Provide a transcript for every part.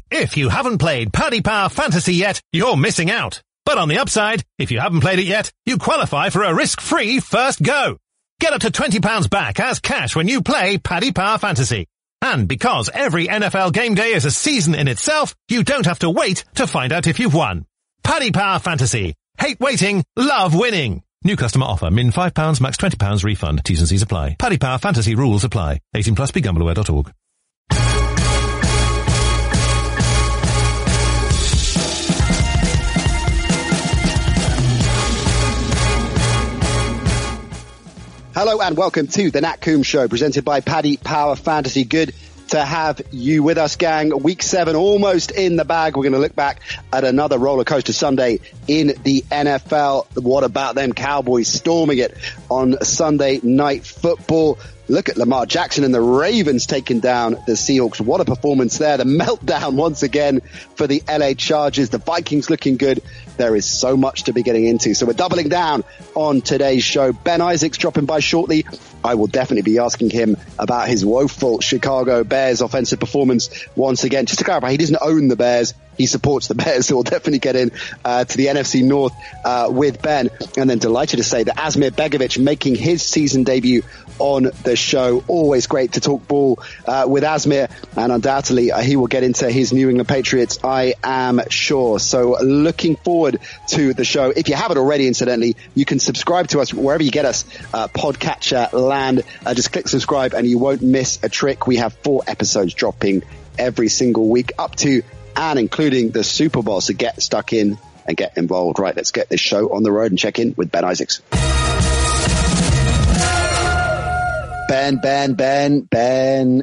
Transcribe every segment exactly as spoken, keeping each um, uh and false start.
If you haven't played Paddy Power Fantasy yet, you're missing out. But on the upside, if you haven't played it yet, you qualify for a risk-free first go. Get up to twenty pounds back as cash when you play Paddy Power Fantasy. And because every N F L game day is a season in itself, you don't have to wait to find out if you've won. Paddy Power Fantasy. Hate waiting, love winning. New customer offer. Min five pounds, max twenty pounds refund. T's and C's apply. Paddy Power Fantasy rules apply. eighteen plus, be gamble aware dot org. Hello and welcome to the Nat Coombs Show, presented by Paddy Power Fantasy. Good to have you with us, gang. Week seven almost in the bag. We're going to look back at another roller coaster Sunday in the N F L. What about them Cowboys storming it on Sunday Night Football? Look at Lamar Jackson and the Ravens taking down the Seahawks. What a performance there. The meltdown once again for the L A Chargers. The Vikings looking good. There is so much to be getting into. So we're doubling down on today's show. Ben Isaacs dropping by shortly. I will definitely be asking him about his woeful Chicago Bears offensive performance once again. Just to clarify, he doesn't own the Bears. He supports the Bears, so we'll definitely get in uh, to the N F C North uh, with Ben. And then delighted to say that Asmir Begovic making his season debut on the show. Always great to talk ball uh, with Asmir, and undoubtedly uh, he will get into his New England Patriots, I am sure. So looking forward to the show. If you haven't already, incidentally, you can subscribe to us wherever you get us, uh, Podcatcher land. Uh, just click subscribe and you won't miss a trick. We have four episodes dropping every single week, up to and including the Super Bowl. So get stuck in and get involved. Right, let's get this show on the road and check in with Ben Isaacs. Ben, Ben, Ben, Ben,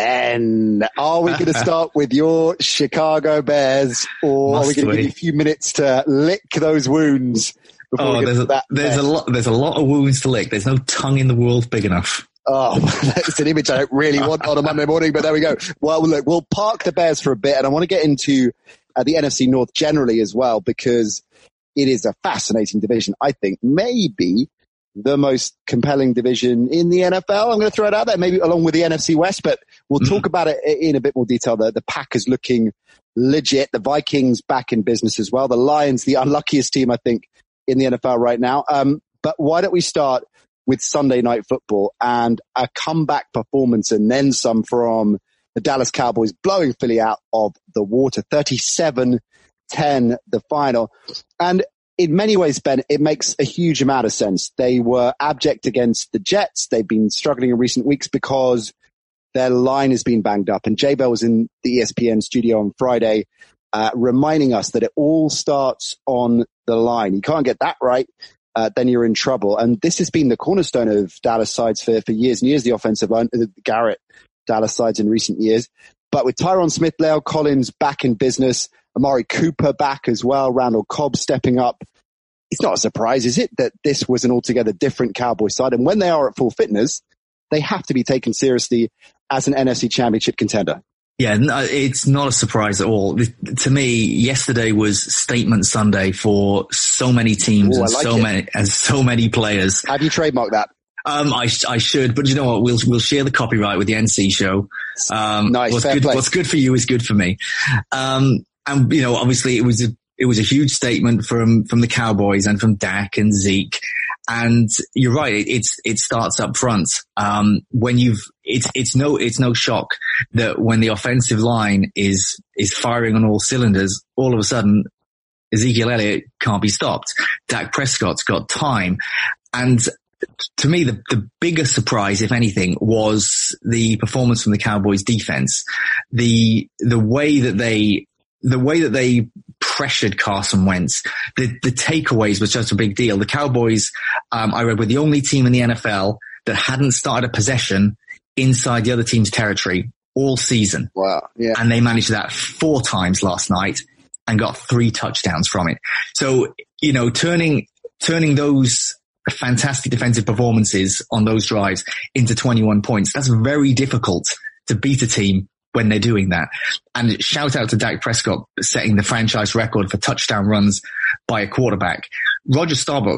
Ben. Are we going to start with your Chicago Bears, or Must are we going to give you a few minutes to lick those wounds? Oh, there's, a, there's a lot. There's a lot of wounds to lick. There's no tongue in the world big enough. Oh, that's an image I don't really want on a Monday morning, but there we go. Well, look, we'll park the Bears for a bit, and I want to get into uh, the N F C North generally as well, because it is a fascinating division. I think maybe the most compelling division in the N F L. I'm going to throw it out there, maybe along with the N F C West, but we'll mm-hmm. talk about it in a bit more detail. The, the Packers looking legit, the Vikings back in business as well, the Lions, the unluckiest team, I think, in the N F L right now. Um, but why don't we start with Sunday Night Football and a comeback performance and then some from the Dallas Cowboys, blowing Philly out of the water, thirty-seven ten the final. And in many ways, Ben, it makes a huge amount of sense. They were abject against the Jets. They've been struggling in recent weeks because their line has been banged up. And J-Bell was in the E S P N studio on Friday, uh, reminding us that it all starts on the line. You can't get that right. Uh, then you're in trouble. And this has been the cornerstone of Dallas sides for, for years and years, the offensive line, the Garrett Dallas sides in recent years. But with Tyron Smith, La'el Collins back in business, Amari Cooper back as well, Randall Cobb stepping up, it's not a surprise, is it, that this was an altogether different Cowboy side? And when they are at full fitness, they have to be taken seriously as an N F C Championship contender. Yeah, no, it's not a surprise at all. To me, yesterday was Statement Sunday for so many teams Ooh, and like so it. many and so many players. Have you trademarked that? Um, I, I should, but you know what? We'll we'll share the copyright with the N C show. Um, nice, what's fair good, play. What's good for you is good for me. Um, and you know, obviously, it was a it was a huge statement from from the Cowboys and from Dak and Zeke. And you're right. It, it's, it starts up front. Um, when you've, it's, it's no, it's no shock that when the offensive line is, is firing on all cylinders, all of a sudden Ezekiel Elliott can't be stopped. Dak Prescott's got time. And to me, the, the biggest surprise, if anything, was the performance from the Cowboys defense. The, the way that they, the way that they pressured Carson Wentz, the, the takeaways was just a big deal. The Cowboys, um, I read, were the only team in the N F L that hadn't started a possession inside the other team's territory all season. Wow. Yeah. And they managed that four times last night and got three touchdowns from it. So, you know, turning, turning those fantastic defensive performances on those drives into twenty-one points, that's very difficult to beat a team when they're doing that. And shout out to Dak Prescott setting the franchise record for touchdown runs by a quarterback. Roger Staubach,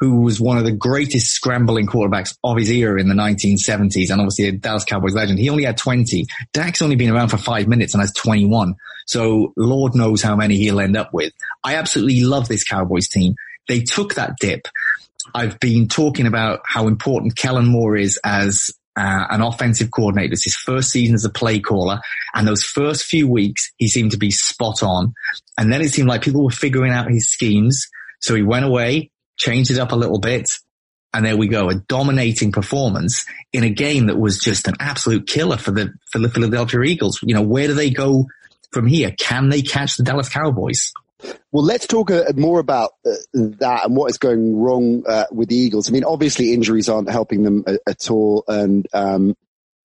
who was one of the greatest scrambling quarterbacks of his era in the nineteen seventies, and obviously a Dallas Cowboys legend. He only had twenty. Dak's only been around for five minutes and has twenty-one. So Lord knows how many he'll end up with. I absolutely love this Cowboys team. They took that dip. I've been talking about how important Kellen Moore is as uh, an offensive coordinator. It's his first season as a play caller, and those first few weeks he seemed to be spot on. And then it seemed like people were figuring out his schemes. So he went away, changed it up a little bit, and there we go, a dominating performance in a game that was just an absolute killer for the for the Philadelphia Eagles. You know, where do they go from here? Can they catch the Dallas Cowboys? Well, let's talk uh, more about uh, that and what is going wrong uh, with the Eagles. I mean, obviously injuries aren't helping them a- at all, and um,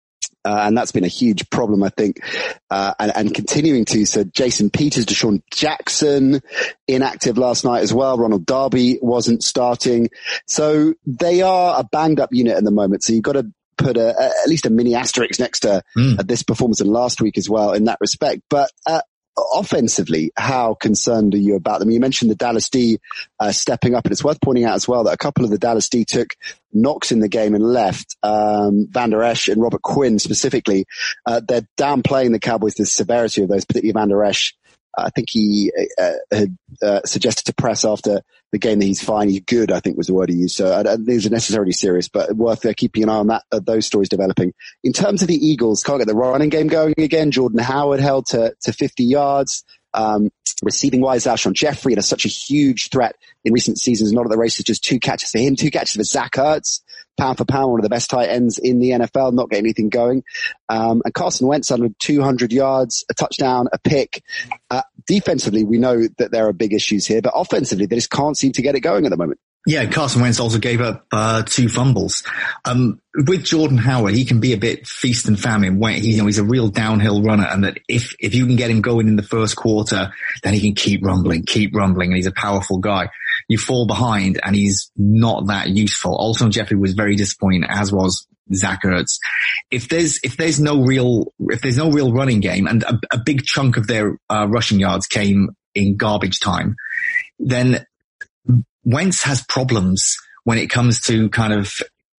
uh, and that's been a huge problem, I think, uh, and, and continuing to. So Jason Peters, Deshaun Jackson, inactive last night as well. Ronald Darby wasn't starting. So they are a banged up unit at the moment. So you've got to put a, a, at least a mini asterisk next to mm. uh, this performance and last week as well in that respect. But uh, offensively, how concerned are you about them? You mentioned the Dallas D uh, stepping up, and it's worth pointing out as well that a couple of the Dallas D took knocks in the game and left. Um, Van Der Esch and Robert Quinn specifically, uh, they're downplaying the Cowboys, the severity of those, particularly Van Der Esch. I think he uh, had uh, suggested to press after the game that he's fine, he's good, I think was the word he used. So I don't think these are necessarily serious, but worth uh, keeping an eye on that, uh, those stories developing. In terms of the Eagles, can't get the running game going again. Jordan Howard held to, to fifty yards. Um, receiving wise, Alshon Jeffrey and such a huge threat in recent seasons. Not at the races, just two catches for him, two catches for Zach Ertz. Pound for pound, one of the best tight ends in the N F L, not getting anything going. Um, and Carson Wentz under two hundred yards, a touchdown, a pick. Uh, defensively, we know that there are big issues here, but offensively, they just can't seem to get it going at the moment. Yeah, Carson Wentz also gave up uh, two fumbles. Um, with Jordan Howard, he can be a bit feast and famine. When he, you know, he's a real downhill runner, and that if if you can get him going in the first quarter, then he can keep rumbling, keep rumbling, and he's a powerful guy. You fall behind, and he's not that useful. Alshon Jeffrey was very disappointing, as was Zach Ertz. If there's if there's no real if there's no real running game, and a, a big chunk of their uh, rushing yards came in garbage time, then Wentz has problems when it comes to kind of,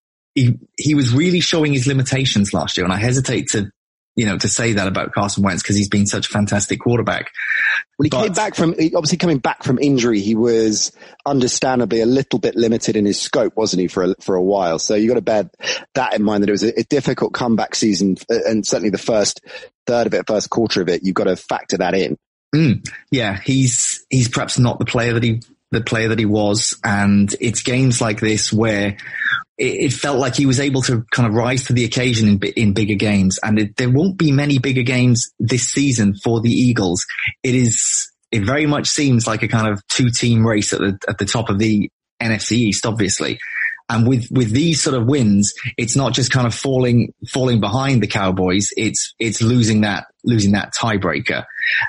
he, he was really showing his limitations last year. And I hesitate to, you know, to say that about Carson Wentz because he's been such a fantastic quarterback. Well, he but, came back from, obviously coming back from injury, he was understandably a little bit limited in his scope, wasn't he, for a, for a while. So you got to bear that in mind, that it was a, a difficult comeback season, and certainly the first third of it, first quarter of it, you've got to factor that in. Mm, yeah, he's, he's perhaps not the player that he, the player that he was. And it's games like this where it, it felt like he was able to kind of rise to the occasion in, in bigger games. And it, there won't be many bigger games this season for the Eagles. It is, it very much seems like a kind of two team race at the, at the top of the N F C East, obviously. And with, with these sort of wins, it's not just kind of falling, falling behind the Cowboys. It's, it's losing that, losing that tiebreaker.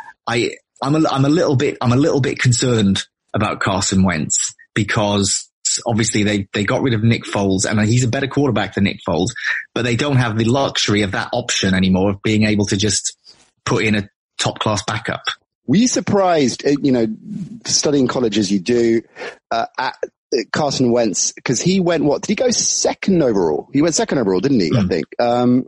I, I'm a, I'm a little bit, I'm a little bit concerned about Carson Wentz because obviously they, they got rid of Nick Foles, and he's a better quarterback than Nick Foles, but they don't have the luxury of that option anymore of being able to just put in a top class backup. Were you surprised, you know, studying college as you do, uh, at Carson Wentz? Because he went, what, did he go second overall? He went second overall, didn't he? Mm. I think. Um,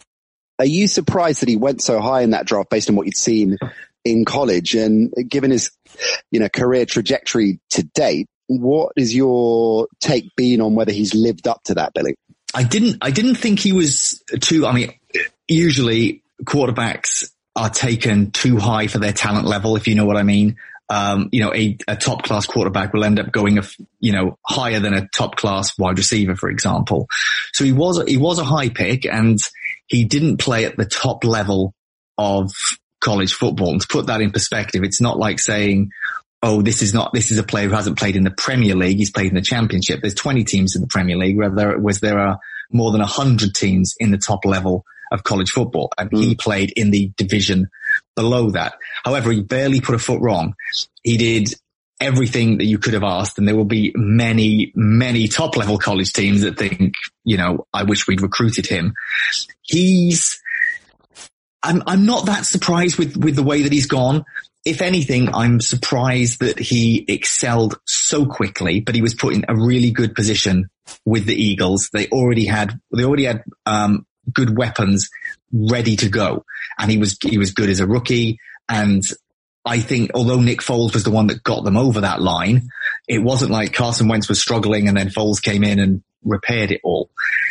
are you surprised that he went so high in that draft based on what you'd seen in college, and given his, you know, career trajectory to date, what is your take been on whether he's lived up to that, Billy? I didn't, I didn't think he was too, I mean, usually quarterbacks are taken too high for their talent level, if you know what I mean. Um, you know, a, a top class quarterback will end up going, a, you know, higher than a top class wide receiver, for example. So he was, he was a high pick, and he didn't play at the top level of college football. And to put that in perspective, it's not like saying, oh, this is not, this is a player who hasn't played in the Premier League. He's played in the Championship. There's twenty teams in the Premier League, where there was, there are more than a hundred teams in the top level of college football. And mm. he played in the division below that. However, he barely put a foot wrong. He did everything that you could have asked. And there will be many, many top level college teams that think, you know, I wish we'd recruited him. He's, I'm, I'm not that surprised with, with the way that he's gone. If anything, I'm surprised that he excelled so quickly, but he was put in a really good position with the Eagles. They already had, they already had, um, good weapons ready to go. And he was, he was good as a rookie. And I think although Nick Foles was the one that got them over that line, it wasn't like Carson Wentz was struggling and then Foles came in and repaired it all.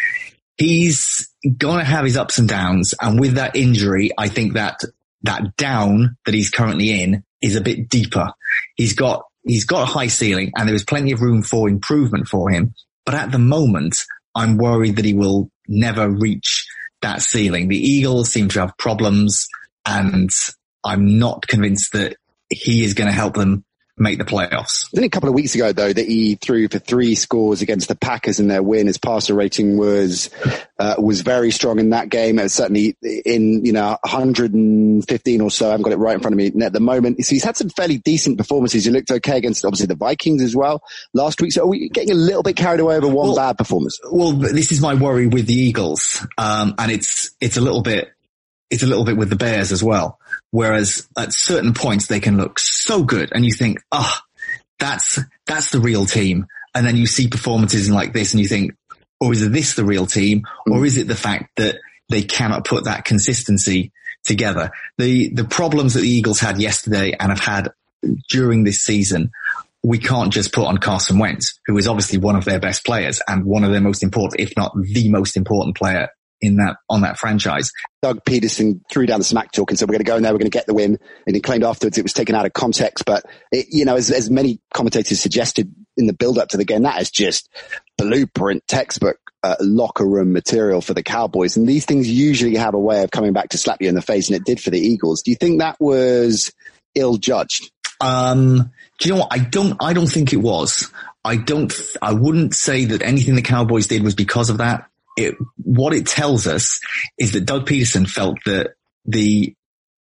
He's going to have his ups and downs. And with that injury, I think that that down that he's currently in is a bit deeper. He's got, he's got a high ceiling and there is plenty of room for improvement for him. But at the moment, I'm worried that he will never reach that ceiling. The Eagles seem to have problems and I'm not convinced that he is going to help them make the playoffs. I think a couple of weeks ago, though, that he threw for three scores against the Packers in their win. His passer rating was uh, was very strong in that game. It was certainly in, you know, one hundred fifteen or so. I haven't got it right in front of me at the moment. So he's had some fairly decent performances. He looked okay against, obviously, the Vikings as well last week. So are we getting a little bit carried away over one well, bad performance? Well, this is my worry with the Eagles. Um, and it's it's a little bit it's a little bit with the Bears as well. Whereas at certain points they can look so good and you think, oh, that's, that's the real team. And then you see performances like this and you think, or is this the real team? Or is it the fact that they cannot put that consistency together? The, the problems that the Eagles had yesterday and have had during this season, we can't just put on Carson Wentz, who is obviously one of their best players and one of their most important, if not the most important player in that, on that franchise. Doug Peterson threw down the smack talk and said, we're going to go in there, we're going to get the win. And he claimed afterwards it was taken out of context. But, it, you know, as, as many commentators suggested in the build up to the game, that is just blueprint textbook uh, locker room material for the Cowboys. And these things usually have a way of coming back to slap you in the face. And it did for the Eagles. Do you think that was ill judged? Um, do you know what? I don't, I don't think it was. I don't, I wouldn't say that anything the Cowboys did was because of that. It, what it tells us is that Doug Peterson felt that the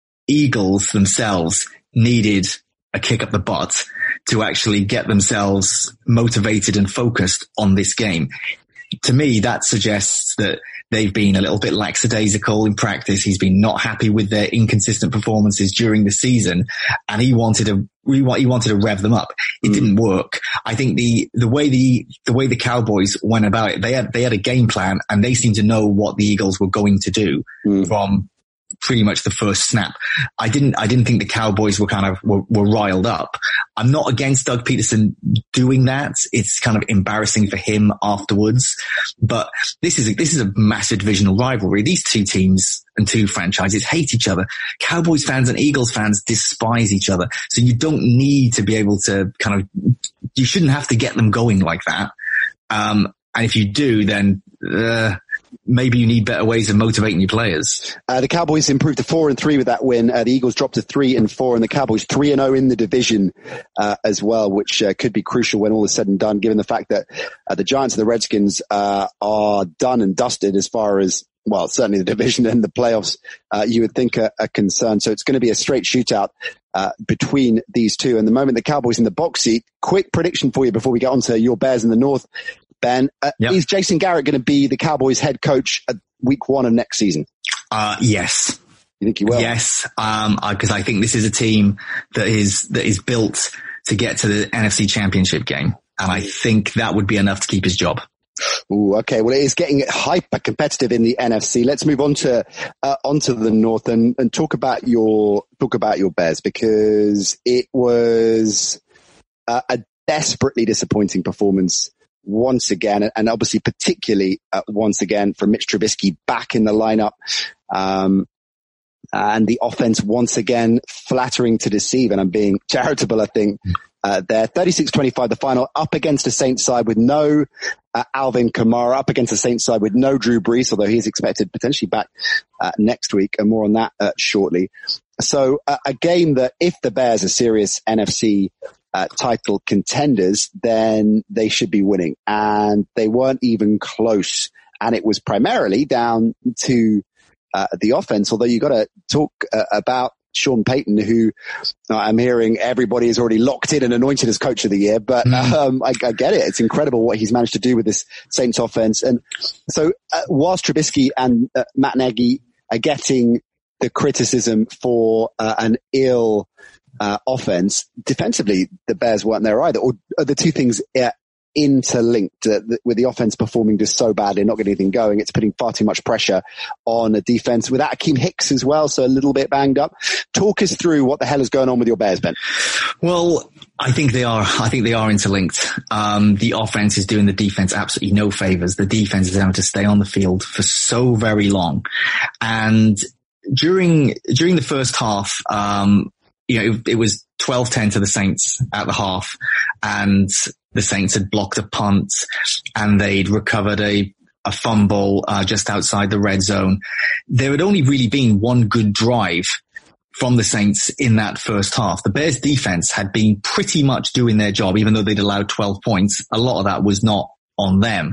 Eagles themselves needed a kick up the butt to actually get themselves motivated and focused on this game. To me, that suggests that they've been a little bit lackadaisical in practice. He's been not happy with their inconsistent performances during the season, and he wanted to he wanted to rev them up. It mm. didn't work. I think the the way the the way the Cowboys went about it, they had they had a game plan, and they seemed to know what the Eagles were going to do mm. from pretty much the first snap. I didn't, I didn't think the Cowboys were kind of, were, were riled up. I'm not against Doug Peterson doing that. It's kind of embarrassing for him afterwards, but this is a, this is a massive divisional rivalry. These two teams and two franchises hate each other. Cowboys fans and Eagles fans despise each other. So you don't need to be able to kind of, you shouldn't have to get them going like that. Um, and if you do, then, uh, maybe you need better ways of motivating your players. Uh, the Cowboys improved to four and three with that win. Uh, the Eagles dropped to three and four, and the Cowboys three and zero in the division uh, as well, which uh, could be crucial when all is said and done, given the fact that uh, the Giants and the Redskins uh, are done and dusted as far as, well, certainly the division and the playoffs. Uh, you would think are, are concerned. So it's going to be a straight shootout uh, between these two. And the moment the Cowboys in the box seat, quick prediction for you before we get on to your Bears in the North. Ben, uh, yep. Is Jason Garrett going to be the Cowboys head coach at week one of next season? Uh, yes. You think he will? Yes. Um, because I think this is a team that is, that is built to get to the N F C Championship game. And I think that would be enough to keep his job. Ooh, okay. Well, it is getting hyper competitive in the N F C. Let's move on to, uh, onto the North and, and talk about your, talk about your Bears, because it was uh, a desperately disappointing performance once again, and obviously particularly uh, once again from Mitch Trubisky back in the lineup, um, and the offense once again flattering to deceive. And I'm being charitable, I think. Uh, there, thirty-six twenty-five, the final, up against the Saints side with no uh, Alvin Kamara, up against the Saints side with no Drew Brees, although he's expected potentially back uh, next week, and more on that uh, shortly. So uh, a game that, if the Bears are serious N F C Uh, title contenders, then they should be winning. And they weren't even close. And it was primarily down to uh, the offense, although you got to talk uh, about Sean Payton, who uh, I'm hearing everybody is already locked in and anointed as coach of the year. But um, I, I get it. It's incredible what he's managed to do with this Saints offense. And so uh, whilst Trubisky and uh, Matt Nagy are getting the criticism for uh, an ill uh, offense. Defensively, the Bears weren't there either. Or are the two things uh, interlinked uh, with the offense performing just so badly, not getting anything going? It's putting far too much pressure on a defense without Akeem Hicks as well, so a little bit banged up. Talk us through what the hell is going on with your Bears, Ben. Well, I think they are. I think they are interlinked. Um, the offense is doing the defense absolutely no favors. The defense is having to stay on the field for so very long, and during during the first half, um, you know, it, it was twelve ten to the Saints at the half, and the Saints had blocked a punt, and they'd recovered a a fumble uh, just outside the red zone. There had only really been one good drive from the Saints in that first half. The Bears defense had been pretty much doing their job, even though they'd allowed twelve points. A lot of that was not on them.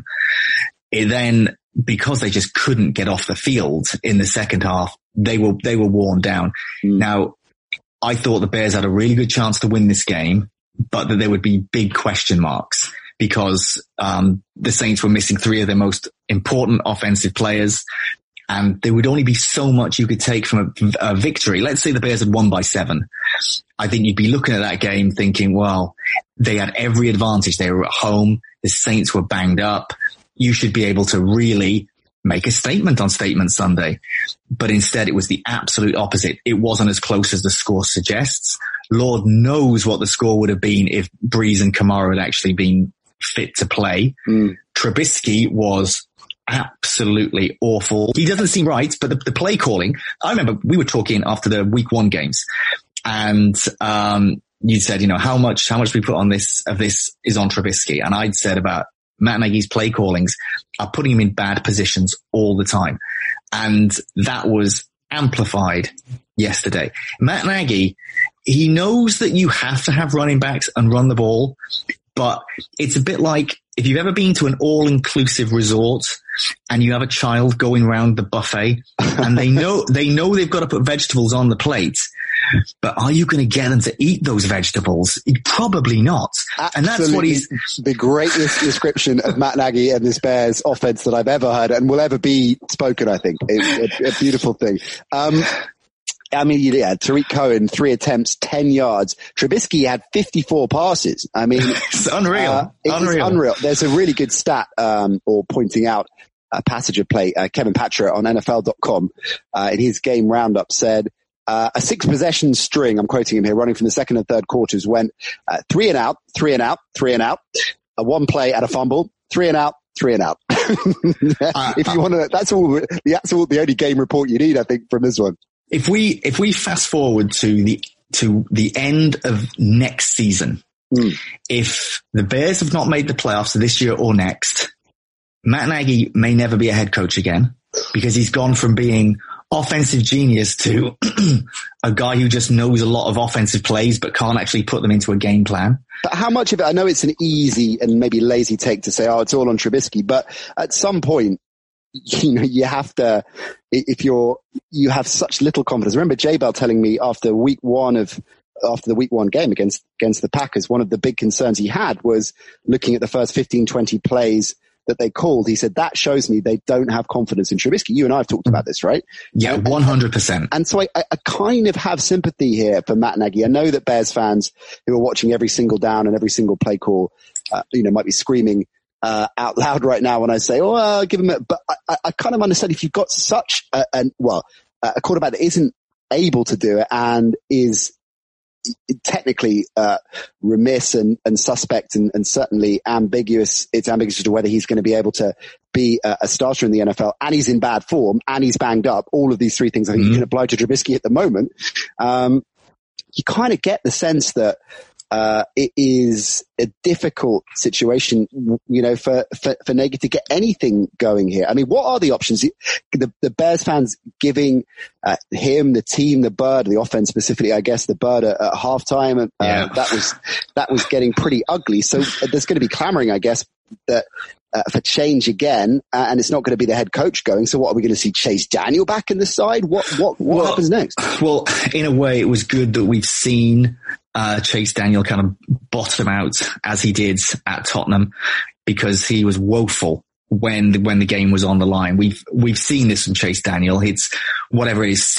It then, because they just couldn't get off the field in the second half, they were, they were worn down. Mm. Now, I thought the Bears had a really good chance to win this game, but that there would be big question marks because, um, the Saints were missing three of their most important offensive players. And there would only be so much you could take from a, a victory. Let's say the Bears had won by seven. I think you'd be looking at that game thinking, well, they had every advantage. They were at home. The Saints were banged up. You should be able to really make a statement on Statement Sunday. But instead, it was the absolute opposite. It wasn't as close as the score suggests. Lord knows what the score would have been if Breeze and Kamara had actually been fit to play. Mm. Trubisky was absolutely awful. He doesn't seem right, but the, the play calling, I remember we were talking after the week one games and, um, you said, you know, how much, how much we put on this of this is on Trubisky. And I'd said about Matt Nagy's play callings are putting him in bad positions all the time. And that was amplified yesterday. Matt Nagy, he knows that you have to have running backs and run the ball, but it's a bit like if you've ever been to an all-inclusive resort and you have a child going around the buffet and they know, they know they've got to put vegetables on the plate, but are you going to get them to eat those vegetables? Probably not. Absolutely. And that's what he's the greatest description of Matt Nagy and this Bears offense that I've ever heard and will ever be spoken, I think. It's a, a beautiful thing. Um, I mean, yeah, Tariq Cohen, three attempts, ten yards. Trubisky had fifty-four passes. I mean, it's unreal. Uh, it's unreal. unreal. There's a really good stat, um, or pointing out a passage of play. Uh, Kevin Patra on N F L dot com, uh, in his game roundup said, uh, a six possession string, I'm quoting him here, running from the second and third quarters went, uh, three and out, three and out, three and out, a one play at a fumble, three and out, three and out. uh, if you want to, that's all, that's all the only game report you need, I think, from this one. If we, if we fast forward to the, to the end of next season, mm. if the Bears have not made the playoffs this year or next, Matt Nagy may never be a head coach again because he's gone from being offensive genius to a guy who just knows a lot of offensive plays but can't actually put them into a game plan. But how much of it, I know it's an easy and maybe lazy take to say, oh, it's all on Trubisky, but at some point, you know, you have to, if you're, you have such little confidence. I remember J Bell telling me after week one of, after the week one game against, against the Packers, one of the big concerns he had was looking at the first fifteen, twenty plays that they called. He said, that shows me they don't have confidence in Trubisky. You and I have talked about this, right? Yeah, one hundred percent. And, and so I, I kind of have sympathy here for Matt Nagy. I know that Bears fans who are watching every single down and every single play call, uh, you know, might be screaming Uh, out loud right now when I say, oh, uh, give him a, but I, I kind of understand if you've got such a, a well, a quarterback that isn't able to do it and is technically, uh, remiss and, and suspect and, and certainly ambiguous. It's ambiguous as to whether he's going to be able to be a, a starter in the N F L, and he's in bad form and he's banged up. All of these three things I think mm-hmm. you can apply to Trubisky at the moment. Um, you kind of get the sense that, Uh, it is a difficult situation, you know, for, for, for Nagy to get anything going here. I mean, what are the options? The, the Bears fans giving, uh, him, the team, the bird, the offense specifically, I guess, the bird at, at halftime. Uh, yeah. that was, that was getting pretty ugly. So there's going to be clamoring, I guess, that, uh, for change again, uh, and it's not going to be the head coach going. So what are we going to see? Chase Daniel back in the side? What, what, what well, happens next? Well, in a way, it was good that we've seen Uh, Chase Daniel kind of bottom out as he did at Tottenham because he was woeful when, when the game was on the line. We've, we've seen this from Chase Daniel. It's whatever it is, six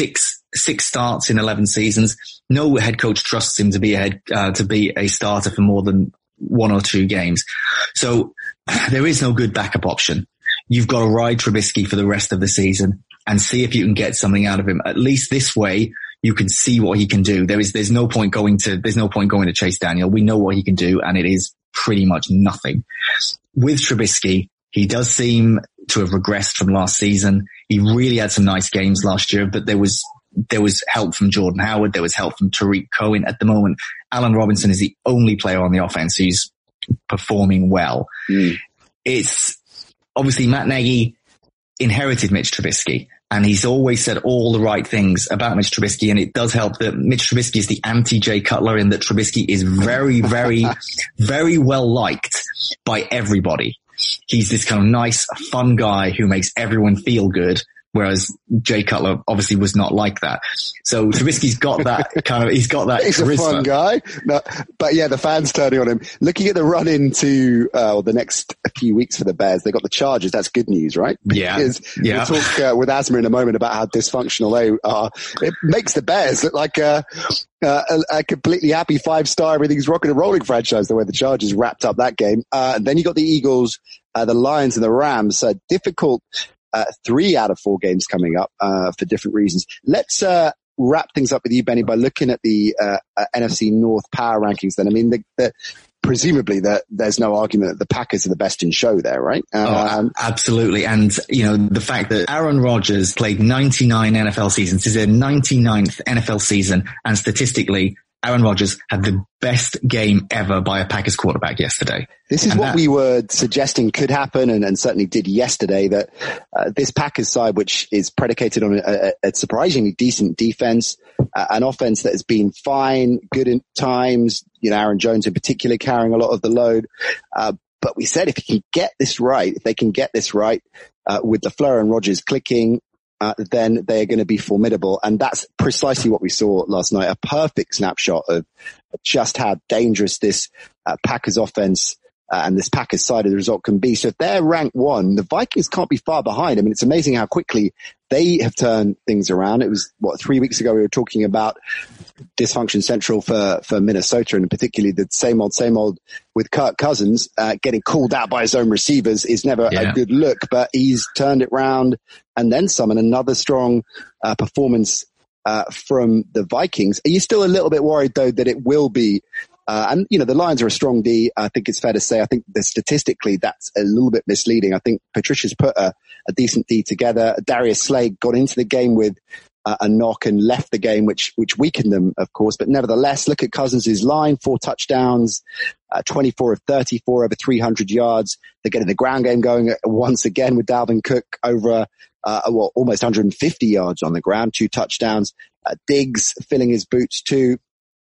six starts in eleven seasons. No head coach trusts him to be a head, uh, to be a starter for more than one or two games. So there is no good backup option. You've got to ride Trubisky for the rest of the season and see if you can get something out of him. At least this way, you can see what he can do. There is, there's no point going to, there's no point going to Chase Daniel. We know what he can do, and it is pretty much nothing. With Trubisky, he does seem to have regressed from last season. He really had some nice games last year, but there was, there was help from Jordan Howard. There was help from Tariq Cohen. At the moment, Allen Robinson is the only player on the offense who's performing well. Mm. It's obviously Matt Nagy inherited Mitch Trubisky, and he's always said all the right things about Mitch Trubisky. And it does help that Mitch Trubisky is the anti-Jay Cutler, in that Trubisky is very, very, very well liked by everybody. He's this kind of nice, fun guy who makes everyone feel good. Whereas Jay Cutler obviously was not like that. So Trubisky's got that kind of, he's got that he's charisma. He's a fun guy. No, but yeah, the fans turning on him. Looking at the run into, uh, the next few weeks for the Bears, they got the Chargers. That's good news, right? Yeah. Because yeah. We'll talk uh, with Asma in a moment about how dysfunctional they are. It makes the Bears look like a, uh, a, a completely happy five-star, everything's rocking and rolling franchise, the way the Chargers wrapped up that game. Uh, then you got the Eagles, uh, the Lions and the Rams. Uh, difficult, Uh, three out of four games coming up, uh, for different reasons. Let's, uh, wrap things up with you, Benny, by looking at the, uh, uh N F C North power rankings then. I mean, the, the, presumably that there's no argument that the Packers are the best in show there, right? Um, oh, absolutely. And, you know, the fact that Aaron Rodgers played ninety-nine N F L seasons, this is their ninety-ninth N F L season, and statistically, Aaron Rodgers had the best game ever by a Packers quarterback yesterday. This is and what that, we were suggesting could happen, and, and certainly did yesterday, that uh, this Packers side, which is predicated on a, a, a surprisingly decent defense, uh, an offense that has been fine, good in times, you know, Aaron Jones in particular carrying a lot of the load. Uh, but we said if he can get this right, if they can get this right, uh, with LaFleur and Rodgers clicking, Uh, then they're going to be formidable. And that's precisely what we saw last night. A perfect snapshot of just how dangerous this uh, Packers offense uh, and this Packers side of the result can be. So if they're ranked one, the Vikings can't be far behind. I mean, it's amazing how quickly they have turned things around. It was, what, three weeks ago we were talking about dysfunction central for, for Minnesota, and particularly the same old, same old with Kirk Cousins, uh, getting called out by his own receivers is never yeah. a good look, but he's turned it round and then some, and another strong, uh, performance, uh, from the Vikings. Are you still a little bit worried though that it will be, uh, and you know, the Lions are a strong D. I think it's fair to say, I think that statistically that's a little bit misleading. I think Patricia's put a, a decent D together. Darius Slay got into the game with uh, a knock and left the game, which, which weakened them, of course. But nevertheless, look at Cousins' line, four touchdowns, uh, twenty-four of thirty-four, over three hundred yards. They're getting the ground game going once again with Dalvin Cook over, uh, well, almost one hundred fifty yards on the ground, two touchdowns. Uh, Diggs filling his boots too.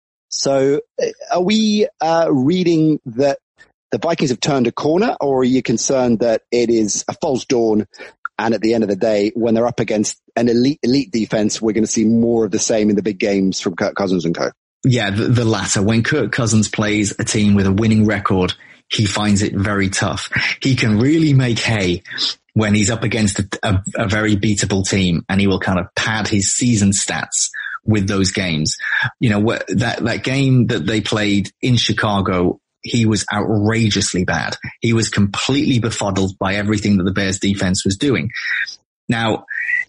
So are we, uh, reading that the Vikings have turned a corner, or are you concerned that it is a false dawn? And at the end of the day, when they're up against an elite, elite defense, we're going to see more of the same in the big games from Kirk Cousins and co. Yeah, the, the latter. When Kirk Cousins plays a team with a winning record, he finds it very tough. He can really make hay when he's up against a, a, a very beatable team, and he will kind of pad his season stats with those games. You know, that, that game that they played in Chicago, he was outrageously bad. He was completely befuddled by everything that the Bears defense was doing. Now,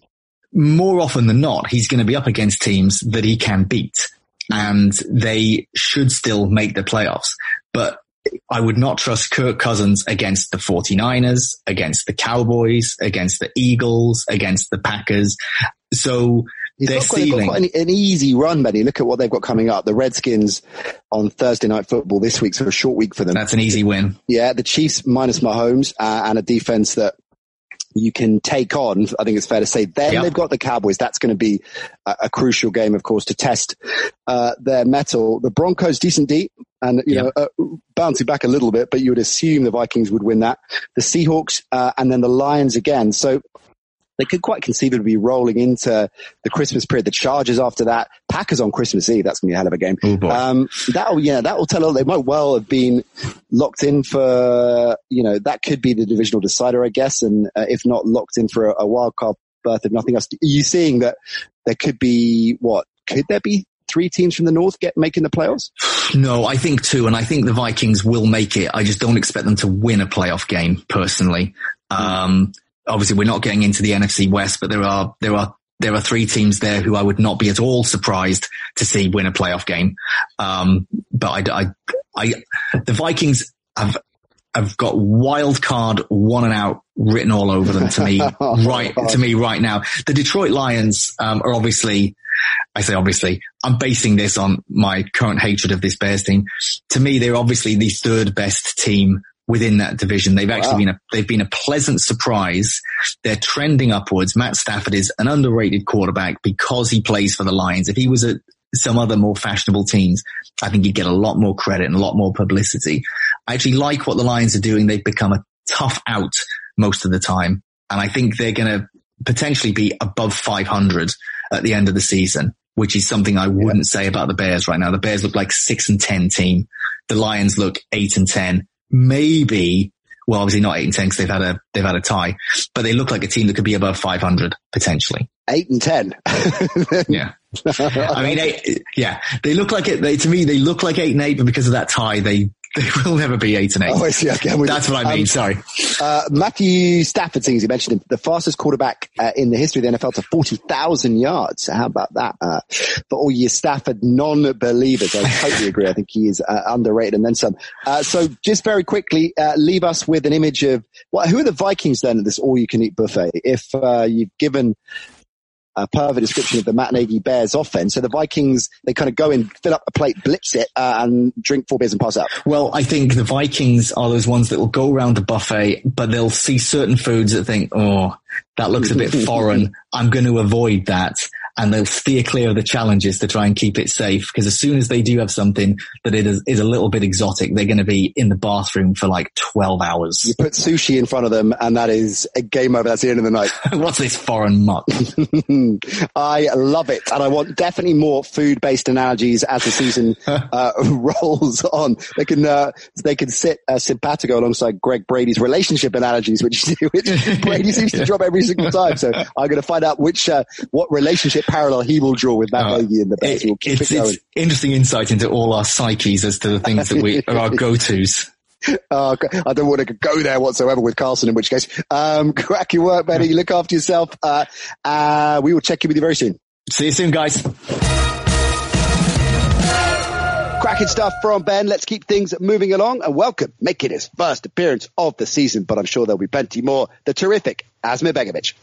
more often than not, he's going to be up against teams that he can beat, and they should still make the playoffs. But I would not trust Kirk Cousins against the forty-niners, against the Cowboys, against the Eagles, against the Packers. So He's their got quite, ceiling. got quite an, an easy run, Benny. Look at what they've got coming up. The Redskins on Thursday Night Football this week, so a short week for them. That's an easy win. Yeah, the Chiefs minus Mahomes, uh, and a defense that you can take on, I think it's fair to say. Then yep. they've got the Cowboys. That's going to be a, a crucial game, of course, to test uh, their mettle. The Broncos, decent D, and you yep. know, uh, bouncing back a little bit, but you would assume the Vikings would win that. The Seahawks, uh, and then the Lions again. So they could quite conceivably be rolling into the Christmas period. The Chargers after that, Packers on Christmas Eve. That's going to be a hell of a game. Oh boy. Um, that'll, yeah, that will tell. They might well have been locked in for, you know, that could be the divisional decider, I guess. And uh, if not locked in for a, a wild card berth if nothing else. Are you seeing that there could be, what, could there be three teams from the North get making the playoffs? No, I think two, and I think the Vikings will make it. I just don't expect them to win a playoff game, personally. Um, obviously we're not getting into the N F C West, but there are, there are, there are three teams there who I would not be at all surprised to see win a playoff game. Um, but I, I, I, the Vikings have, have got wild card one and out written all over them to me, right, to me right now. The Detroit Lions, um, are obviously, I say obviously, I'm basing this on my current hatred of this Bears team. To me, they're obviously the third best team within that division. They've actually wow. been a, they've been a pleasant surprise. They're trending upwards. Matt Stafford is an underrated quarterback because he plays for the Lions. If he was at some other more fashionable teams, I think he'd get a lot more credit and a lot more publicity. I actually like what the Lions are doing. They've become a tough out most of the time. And I think they're going to potentially be above five hundred at the end of the season, which is something I wouldn't yeah. say about the Bears right now. The Bears look like six and ten team. The Lions look eight and ten. Maybe, well, obviously not eight and ten because they've had a, they've had a tie, but they look like a team that could be above five hundred potentially. Eight and ten. yeah. I mean, eight, yeah, they look like it. They, to me, they look like eight and eight, but because of that tie, they, they will never be eight and eight. Oh, I see. Okay, That's what I mean. Um, Sorry. Uh, Matthew Stafford, things you mentioned him, the fastest quarterback uh, in the history of the N F L to forty thousand yards. How about that? Uh, for all you Stafford non-believers, I totally agree. I think he is uh, underrated and then some. Uh, so just very quickly, uh, leave us with an image of, well, who are the Vikings then at this all-you-can-eat buffet? If uh, you've given a perfect description of the Matt Nagy Bears offense. So the Vikings, they kind of go in, fill up a plate, blitz it, uh, and drink four beers and pass out. Well, I think the Vikings are those ones that will go around the buffet, but they'll see certain foods that think, oh, that looks a bit foreign. I'm going to avoid that. And they'll steer clear of the challenges to try and keep it safe. Because as soon as they do have something that it is, is a little bit exotic, they're going to be in the bathroom for like twelve hours. You put sushi in front of them and that is a game over. That's the end of the night. What's this foreign muck? I love it. And I want definitely more food-based analogies as the season uh, rolls on. They can, uh, they can sit uh, simpatico alongside Greg Brady's relationship analogies, which, which Brady seems yeah. to drop every single time. So I'm going to find out which, uh, what relationship parallel he will draw with Matt Nagy in the Bears. We'll keep it's, it going. It's interesting insight into all our psyches as to the things that we are our go-tos. Uh, I don't want to go there whatsoever with Carlson, in which case, um, crack your work, Benny. Look after yourself. Uh, uh, we will check in with you very soon. See you soon, guys. Cracking stuff from Ben. Let's keep things moving along and welcome, making his first appearance of the season, but I'm sure there'll be plenty more, the terrific Asmir Begovic.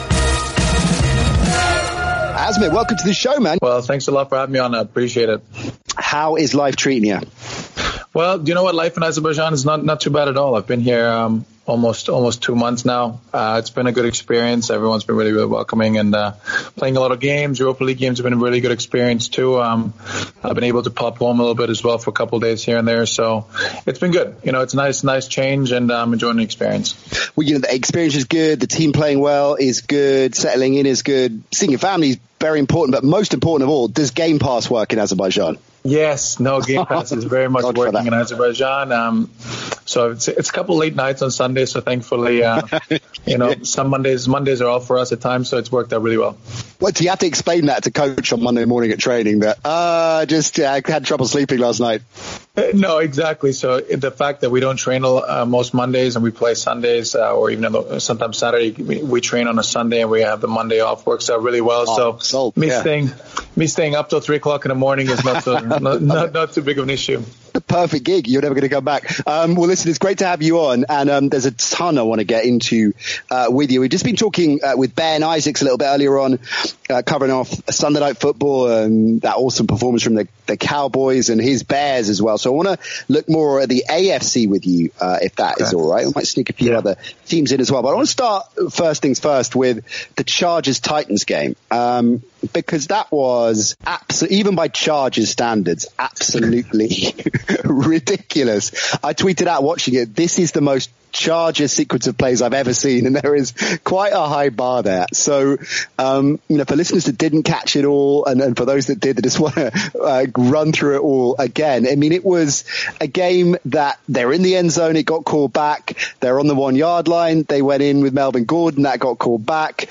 Asmir, welcome to the show, man. Well, thanks a lot for having me on. I appreciate it. How is life treating you? Well, you know what? Life in Azerbaijan is not, not too bad at all. I've been here um, almost almost two months now. Uh, it's been a good experience. Everyone's been really, really welcoming and uh, playing a lot of games. Europa League games have been a really good experience too. Um, I've been able to pop home a little bit as well for a couple of days here and there. So it's been good. You know, it's a nice, nice change and I'm um, enjoying the experience. Well, you know, the experience is good. The team playing well is good. Settling in is good. Seeing your family is very important. But most important of all, does Game Pass work in Azerbaijan? Yes, no, Game Pass is very much God working in Azerbaijan. Um, so it's, it's a couple late nights on Sunday. So thankfully, uh, you know, some Mondays, Mondays are off for us at times. So it's worked out really well. What do you have to explain that to coach on Monday morning at training that, uh, just uh, had trouble sleeping last night? No, exactly. So the fact that we don't train uh, most Mondays and we play Sundays uh, or even sometimes Saturday, we, we train on a Sunday and we have the Monday off works out really well. Oh, so sold. me yeah. staying, me staying up till three o'clock in the morning is not so, not, not, not too big of an issue. The perfect gig. You're never going to come back. Um, well, listen, it's great to have you on. And um, there's a ton I want to get into uh, with you. We've just been talking uh, with Ben Isaacs a little bit earlier on, uh, covering off Sunday Night Football and that awesome performance from the, the Cowboys and his Bears as well. So I want to look more at the A F C with you, uh, if that okay. is all right. I might sneak a few yeah. other teams in as well. But I want to start first things first with the Chargers-Titans game. Um, because that was absolutely, even by Chargers standards, absolutely ridiculous. I tweeted out watching it, this is the most Chargers sequence of plays I've ever seen, and there is quite a high bar there. So, um, you know, for listeners that didn't catch it all, and, and for those that did, that just want to uh, run through it all again. I mean, it was a game that they're in the end zone, it got called back. They're on the one yard line. They went in with Melvin Gordon, that got called back.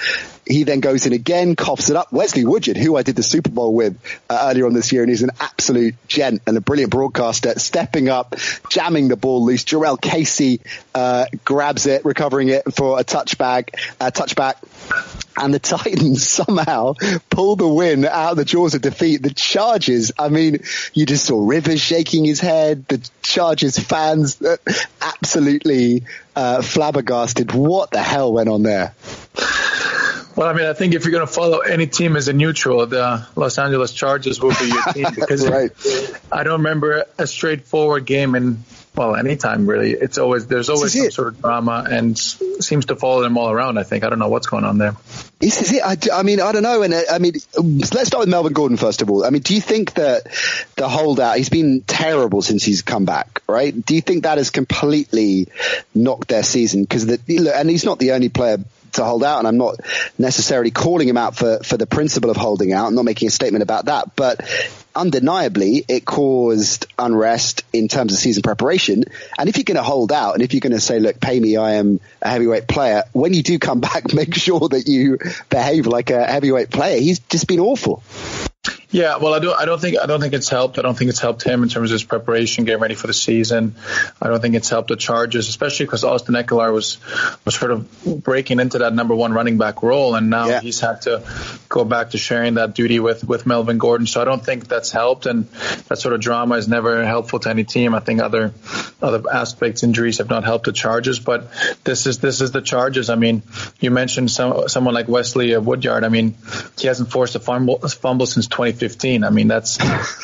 he then goes in again, coughs it up. Wesley Woodyard, who I did the Super Bowl with uh, earlier on this year, and he's an absolute gent and a brilliant broadcaster, stepping up, jamming the ball loose. Jarrell Casey uh, grabs it, recovering it for a touchback, uh, touchback. And the Titans somehow pull the win out of the jaws of defeat. The Chargers, I mean, you just saw Rivers shaking his head. The Chargers fans uh, absolutely uh, flabbergasted. What the hell went on there? Well, I mean, I think if you're going to follow any team as a neutral, the Los Angeles Chargers will be your team, because right. I don't remember a straightforward game in, well, anytime really. It's always, there's always some it. sort of drama, and seems to follow them all around, I think. I don't know what's going on there. This is it. I, I mean, I don't know. And uh, I mean, let's start with Melvin Gordon first of all. I mean, do you think that the holdout, he's been terrible since he's come back, right? Do you think that has completely knocked their season? Because the, and he's not the only player to hold out, and I'm not necessarily calling him out for, for the principle of holding out. I'm not making a statement about that, but undeniably it caused unrest in terms of season preparation. And if you're going to hold out, and if you're going to say, look, pay me, I am a heavyweight player, when you do come back, make sure that you behave like a heavyweight player. He's just been awful. Yeah, well, I don't. I don't think. I don't think it's helped. I don't think it's helped him in terms of his preparation, getting ready for the season. I don't think it's helped the Chargers, especially because Austin Ekeler was was sort of breaking into that number one running back role, and now yeah. he's had to go back to sharing that duty with with Melvin Gordon. So I don't think that's helped, and that sort of drama is never helpful to any team. I think other other aspects, injuries, have not helped the Chargers, but this is this is the Chargers. I mean, you mentioned some someone like Wesley Woodyard. I mean, he hasn't forced a fumble, a fumble since twenty fifteen. I mean, that's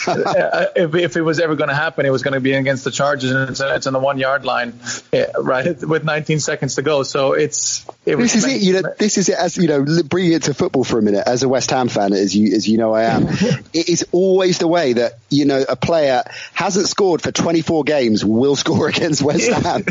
if, if it was ever going to happen, it was going to be against the Chargers, and it's, it's on the one yard line, right, with nineteen seconds to go. So it's it this is it. You know, this is it. As you know, bringing it to football for a minute, as a West Ham fan, as you as you know, I am. It is always the way that, you know, a player hasn't scored for twenty-four games will score against West Ham.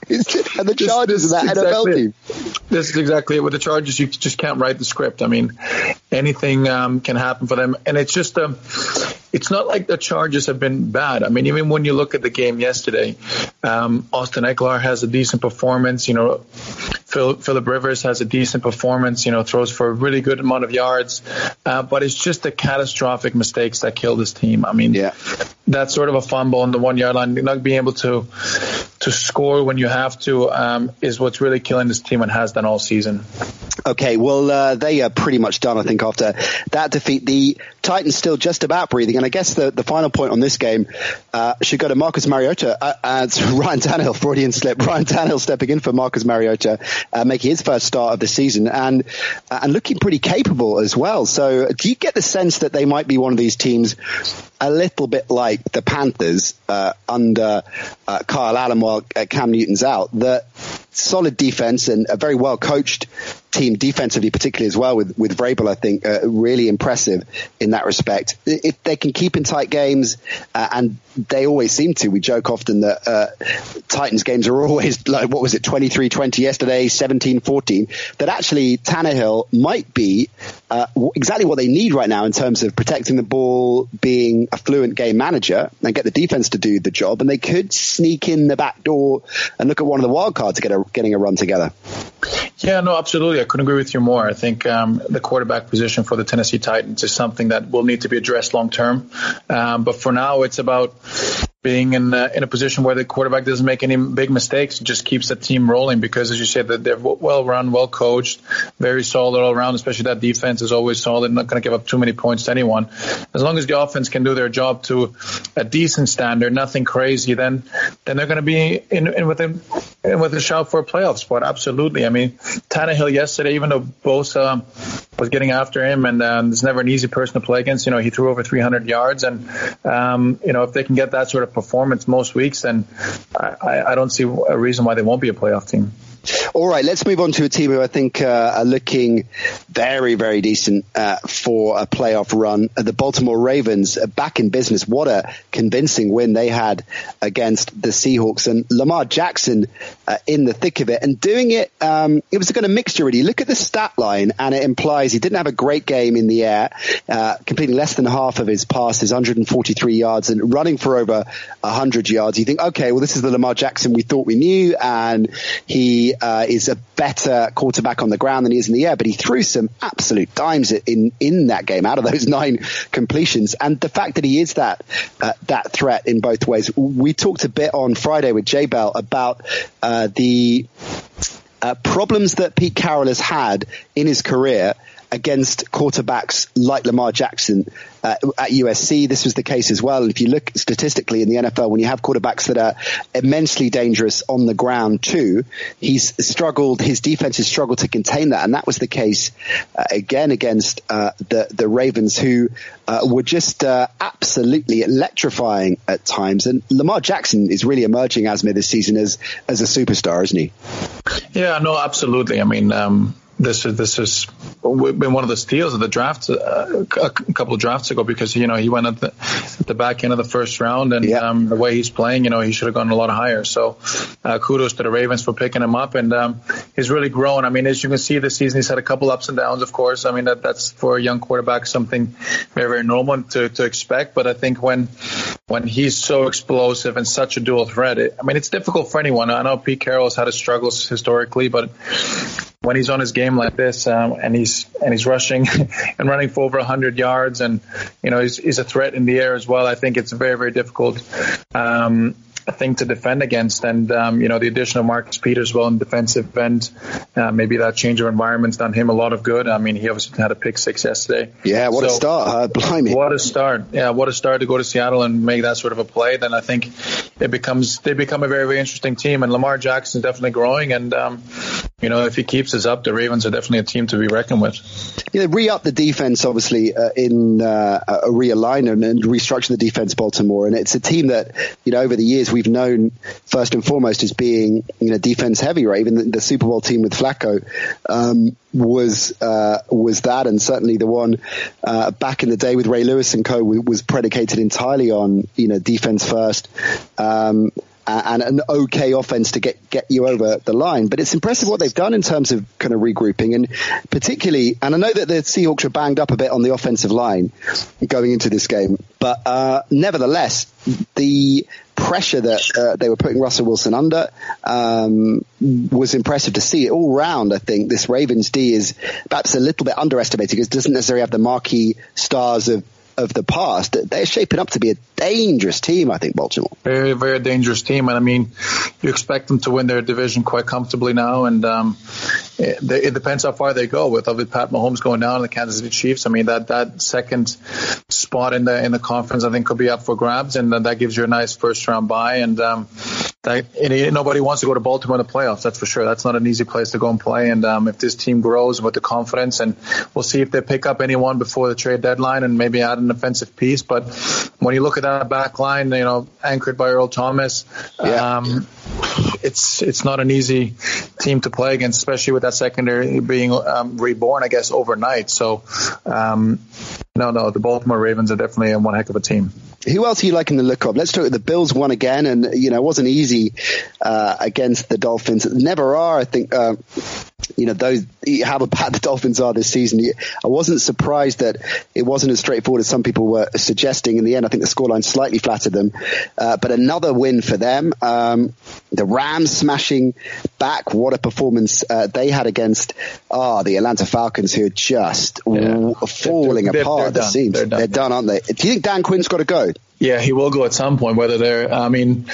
And the Chargers this, are that exactly N F L team. This is exactly it. With the Chargers, you just can't write the script. I mean, anything um, can happen for them. And it's just, um, it's not like the Chargers have been bad. I mean, even when you look at the game yesterday, um, Austin Ekeler has a decent performance. You know, Phil, Phillip Rivers has a decent performance, you know, throws for a really good amount of yards. Uh, but it's just the catastrophic mistakes that kill this team. I mean, yeah. that sort of a fumble on the one yard line, not being able to to score when you have to, um, is what's really killing this team and has done all season. Okay, well, uh, they are pretty much done, I think, after that defeat. The Titans still just about breathing, and I guess the, the final point on this game uh, should go to Marcus Mariota uh, and Ryan Tannehill, Freudian slip. Ryan Tannehill stepping in for Marcus Mariota, uh, making his first start of the season, and uh, and looking pretty capable as well. So do you get the sense that they might be one of these teams a little bit like the Panthers uh, under uh, Kyle Allen while uh, Cam Newton's out, that solid defense and a very well coached team defensively, particularly as well with, with Vrabel, I think, uh, really impressive in that respect. If they can keep in tight games, uh, and they always seem to, we joke often that uh, Titans games are always like, what was it, twenty-three twenty yesterday, seventeen fourteen, that actually Tannehill might be uh, exactly what they need right now in terms of protecting the ball, being a fluent game manager, and get the defense to do the job, and they could sneak in the back door and look at one of the wild cards to get a, getting a run together. Yeah, no, absolutely. I couldn't agree with you more. I think um, the quarterback position for the Tennessee Titans is something that will need to be addressed long term. Um, but for now, it's about being in uh, in a position where the quarterback doesn't make any big mistakes, just keeps the team rolling, because, as you said, that they're well run, well coached, very solid all around, especially that defense is always solid, not going to give up too many points to anyone. As long as the offense can do their job to a decent standard, nothing crazy, then then they're going to be in, in with a in with a shout for a playoff spot. Absolutely. I mean, Tannehill yesterday, even though Bosa was getting after him, and um, there's never an easy person to play against, you know, he threw over three hundred yards, and um, you know, if they can get that sort of performance most weeks, then I, I don't see a reason why they won't be a playoff team. All right, let's move on to a team who I think uh, are looking very, very decent uh, for a playoff run. The Baltimore Ravens are back in business. What a convincing win they had against the Seahawks. And Lamar Jackson uh, in the thick of it and doing it. Um, it was a kind of mixture, really. Look at the stat line, and it implies he didn't have a great game in the air, uh, completing less than half of his passes, one hundred forty-three yards, and running for over one hundred yards. You think, okay, well, this is the Lamar Jackson we thought we knew, and he he uh, is a better quarterback on the ground than he is in the air, but he threw some absolute dimes in, in that game out of those nine completions. And the fact that he is that uh, that threat in both ways. We talked a bit on Friday with Jay Bell about uh, the uh, problems that Pete Carroll has had in his career against quarterbacks like Lamar Jackson uh, at U S C. This was the case as well. And if you look statistically in the N F L, when you have quarterbacks that are immensely dangerous on the ground too, he's struggled, his defense has struggled to contain that. And that was the case uh, again against uh, the, the Ravens, who uh, were just uh, absolutely electrifying at times. And Lamar Jackson is really emerging, Asmir, this season as, as a superstar, isn't he? Yeah, no, absolutely. I mean, um, This is this has been one of the steals of the draft uh, a couple of drafts ago, because you know he went at the, at the back end of the first round, and yeah. um, the way he's playing, you know, he should have gone a lot higher. So uh, kudos to the Ravens for picking him up, and um, he's really grown. I mean, as you can see this season, he's had a couple ups and downs, of course. I mean, that that's for a young quarterback something very very normal to to expect. But I think when when he's so explosive and such a dual threat, it, I mean, it's difficult for anyone. I know Pete Carroll's had his struggles historically, but when he's on his game like this, um, and he's and he's rushing and running for over one hundred yards, and you know he's, he's a threat in the air as well, I think it's very very difficult um, thing to defend against. And um, you know the addition of Marcus Peters well in defensive end, uh, maybe that change of environment's done him a lot of good. I mean, he obviously had a pick six yesterday. Yeah, what so, a start! Uh, blimey, what a start! Yeah, what a start to go to Seattle and make that sort of a play. Then I think it becomes they become a very very interesting team, and Lamar Jackson is definitely growing. And um, you know if he keeps us up, the Ravens are definitely a team to be reckoned with. Yeah, re-up the defense obviously uh, in uh, a realign and, and restructure the defense, Baltimore, and it's a team that you know over the years we've known first and foremost as being, you know, defense heavy, right? Even the, the Super Bowl team with Flacco um, was uh, was that, and certainly the one uh, back in the day with Ray Lewis and co was predicated entirely on, you know, defense first. Um, and an okay offense to get, get you over the line. But it's impressive what they've done in terms of kind of regrouping, and particularly, and I know that the Seahawks were banged up a bit on the offensive line going into this game, but uh, nevertheless, the pressure that uh, they were putting Russell Wilson under um, was impressive to see. All round, I think this Ravens D is perhaps a little bit underestimated because it doesn't necessarily have the marquee stars of of the past. They're shaping up to be a dangerous team, I think, Baltimore. Very, very dangerous team. And I mean, you expect them to win their division quite comfortably now. And um, it, it depends how far they go. With, with Pat Mahomes going down and the Kansas City Chiefs, I mean, that, that second spot in the in the conference, I think, could be up for grabs. And that gives you a nice first round bye. And um, that, it, nobody wants to go to Baltimore in the playoffs, that's for sure. That's not an easy place to go and play. And um, if this team grows with the confidence, and we'll see if they pick up anyone before the trade deadline and maybe add an offensive piece. But when you look at that back line, you know, anchored by Earl Thomas, yeah. um, it's it's not an easy team to play against, especially with that secondary being um, reborn, I guess, overnight. So, um, no, no, the Baltimore Ravens are definitely one heck of a team. Who else are you liking the look of? Let's talk. The Bills won again, and you know it wasn't easy uh, against the Dolphins. It never are. I think uh, you know those how bad the Dolphins are this season. I wasn't surprised that it wasn't as straightforward as some people were suggesting. In the end, I think the scoreline slightly flattered them, uh, but another win for them. Um, the Rams smashing back. What a performance uh, they had against oh, the Atlanta Falcons, who are just yeah. falling they're, they're, apart. They're it seems they're done. they're done, aren't they? Do you think Dan Quinn's got to go? Yeah, he will go at some point. Whether they're, I mean,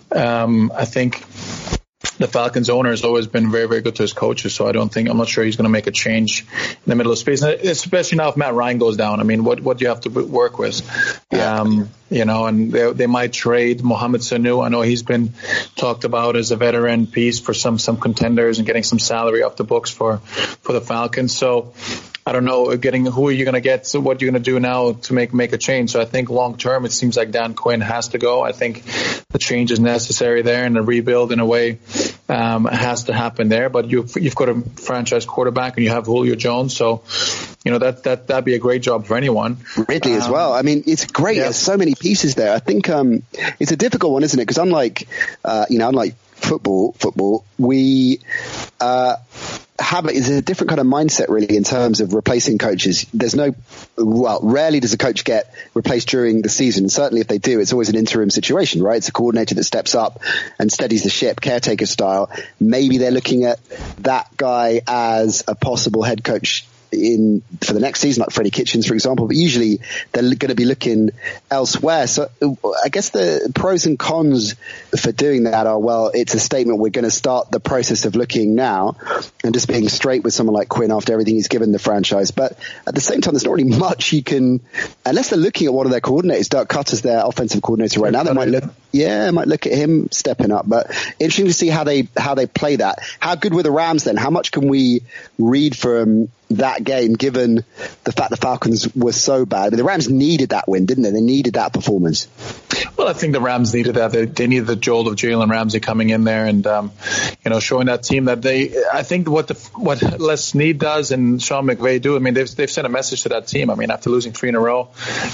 um, I think the Falcons owner has always been very, very good to his coaches. So I don't think, I'm not sure he's going to make a change in the middle of space, especially now if Matt Ryan goes down. I mean, what, what do you have to work with? Yeah. Um, you know, and they, they might trade Mohamed Sanu. I know he's been talked about as a veteran piece for some, some contenders and getting some salary off the books for, for the Falcons. So, I don't know, getting who are you going to get? So what are you going to do now to make make a change? So I think long term, it seems like Dan Quinn has to go. I think the change is necessary there, and the rebuild in a way um, has to happen there. But you've you've got a franchise quarterback, and you have Julio Jones, so you know that that that'd be a great job for anyone. Ridley um, as well. I mean, it's great. Yeah. There's so many pieces there. I think um, it's a difficult one, isn't it? Because unlike uh, you know, unlike football, football, we. Uh, have is a different kind of mindset really in terms of replacing coaches. There's no, well, rarely does a coach get replaced during the season. Certainly if they do, it's always an interim situation, right? It's a coordinator that steps up and steadies the ship, caretaker style. Maybe they're looking at that guy as a possible head coach in for the next season, like Freddie Kitchens, for example, but usually they're going to be looking elsewhere. So I guess the pros and cons for doing that are, well, it's a statement. We're going to start the process of looking now and just being straight with someone like Quinn after everything he's given the franchise. But at the same time, there's not really much you can, unless they're looking at one of their coordinators. Dirk Cutter's their offensive coordinator right now. They might look, yeah, might look at him stepping up, but interesting to see how they, how they play that. How good were the Rams then? How much can we read from that game, given the fact the Falcons were so bad? I mean, the Rams needed that win, didn't they? They needed that performance. Well, I think the Rams needed that. They, they needed the jolt of Jalen Ramsey coming in there and, um, you know, showing that team that they, I think what the, what Les Snead does and Sean McVay do, I mean, they've, they've sent a message to that team. I mean, after losing three in a row,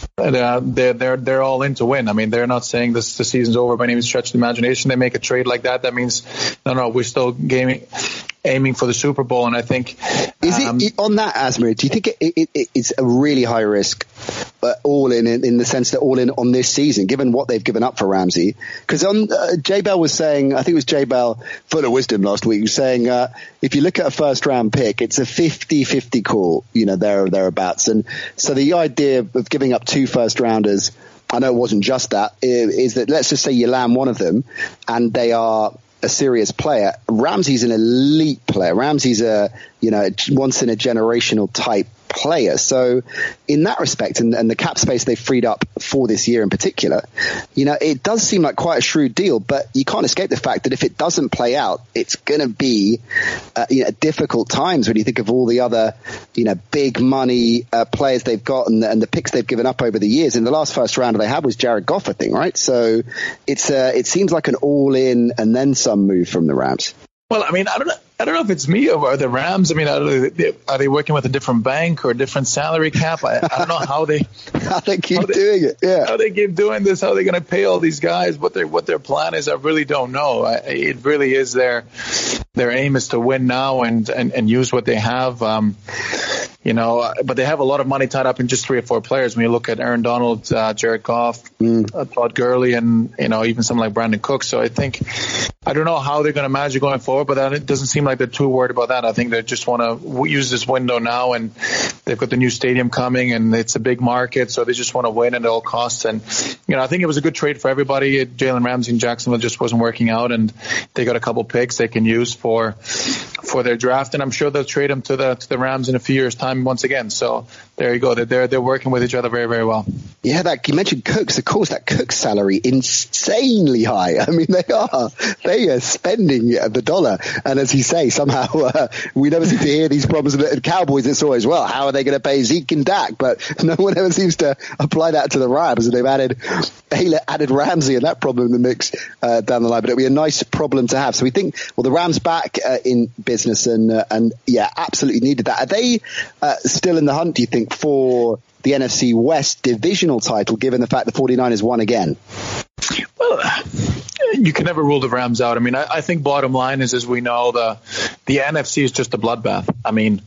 uh, they're, they're, they're all in to win. I mean, they're not saying this, the season's over by any stretch of the imagination. They make a trade like that. That means, no, no, we're still gaming, aiming for the Super Bowl. And I think, is um, it on that, Asmir? Do you think it, it, it, it's a really high risk, uh, all in, in in the sense that all in on this season, given what they've given up for Ramsey? Because on uh, Jay Bell was saying, I think it was Jay Bell, full of wisdom last week, was saying uh, if you look at a first round pick, it's a fifty-fifty call, you know, there or thereabouts. And so the idea of giving up two first rounders, I know it wasn't just that, is that let's just say you land one of them and they are a serious player. Ramsey's an elite player. Ramsey's a, you know, once in a generational type player. So in that respect, and, and the cap space they've freed up for this year in particular, you know, it does seem like quite a shrewd deal, but you can't escape the fact that if it doesn't play out, it's going to be, uh, you know, difficult times when you think of all the other, you know, big money uh, players they've got and the, and the picks they've given up over the years. And the last first rounder they had was Jared Goff, I think, right? So it's uh, it seems like an all-in and then some move from the Rams. Well, I mean, I don't know. I don't know if it's me or the Rams. I mean, are they, are they working with a different bank or a different salary cap? I, I don't know how they how they keep how they, doing it. Yeah, how they keep doing this. How they're going to pay all these guys? What their what their plan is? I really don't know. I, it really is their their aim is to win now and and, and use what they have. Um, you know, but they have a lot of money tied up in just three or four players. When you look at Aaron Donald, uh, Jared Goff, mm. uh, Todd Gurley, and you know even someone like Brandon Cooks. So I think I don't know how they're going to manage it going forward, but that, it doesn't seem like they're too worried about that. I think they just want to use this window now, and they've got the new stadium coming, and it's a big market, so they just want to win at all costs. And you know, I think it was a good trade for everybody. Jalen Ramsey in Jacksonville just wasn't working out, and they got a couple picks they can use for for their draft, and I'm sure they'll trade him to the to the Rams in a few years' time once again. So there you go. They're they're, they're working with each other very very well. Yeah, that you mentioned Cooks. Of course, that Cooks salary insanely high. I mean, they are they are spending the dollar, and as you say, somehow uh, we never seem to hear these problems. And Cowboys, it's always, well, how are they going to pay Zeke and Dak? But no one ever seems to apply that to the Rams, and they've added added Ramsey and that problem in the mix uh, down the line. But it'll be a nice problem to have. So we think, well, the Rams back uh, in business, and uh, and yeah, absolutely needed that. Are they uh, still in the hunt, do you think, for the N F C West divisional title, given the fact the 49ers won again? Well, you can never rule the Rams out. I mean, I, I think bottom line is, as we know, the the N F C is just a bloodbath. I mean,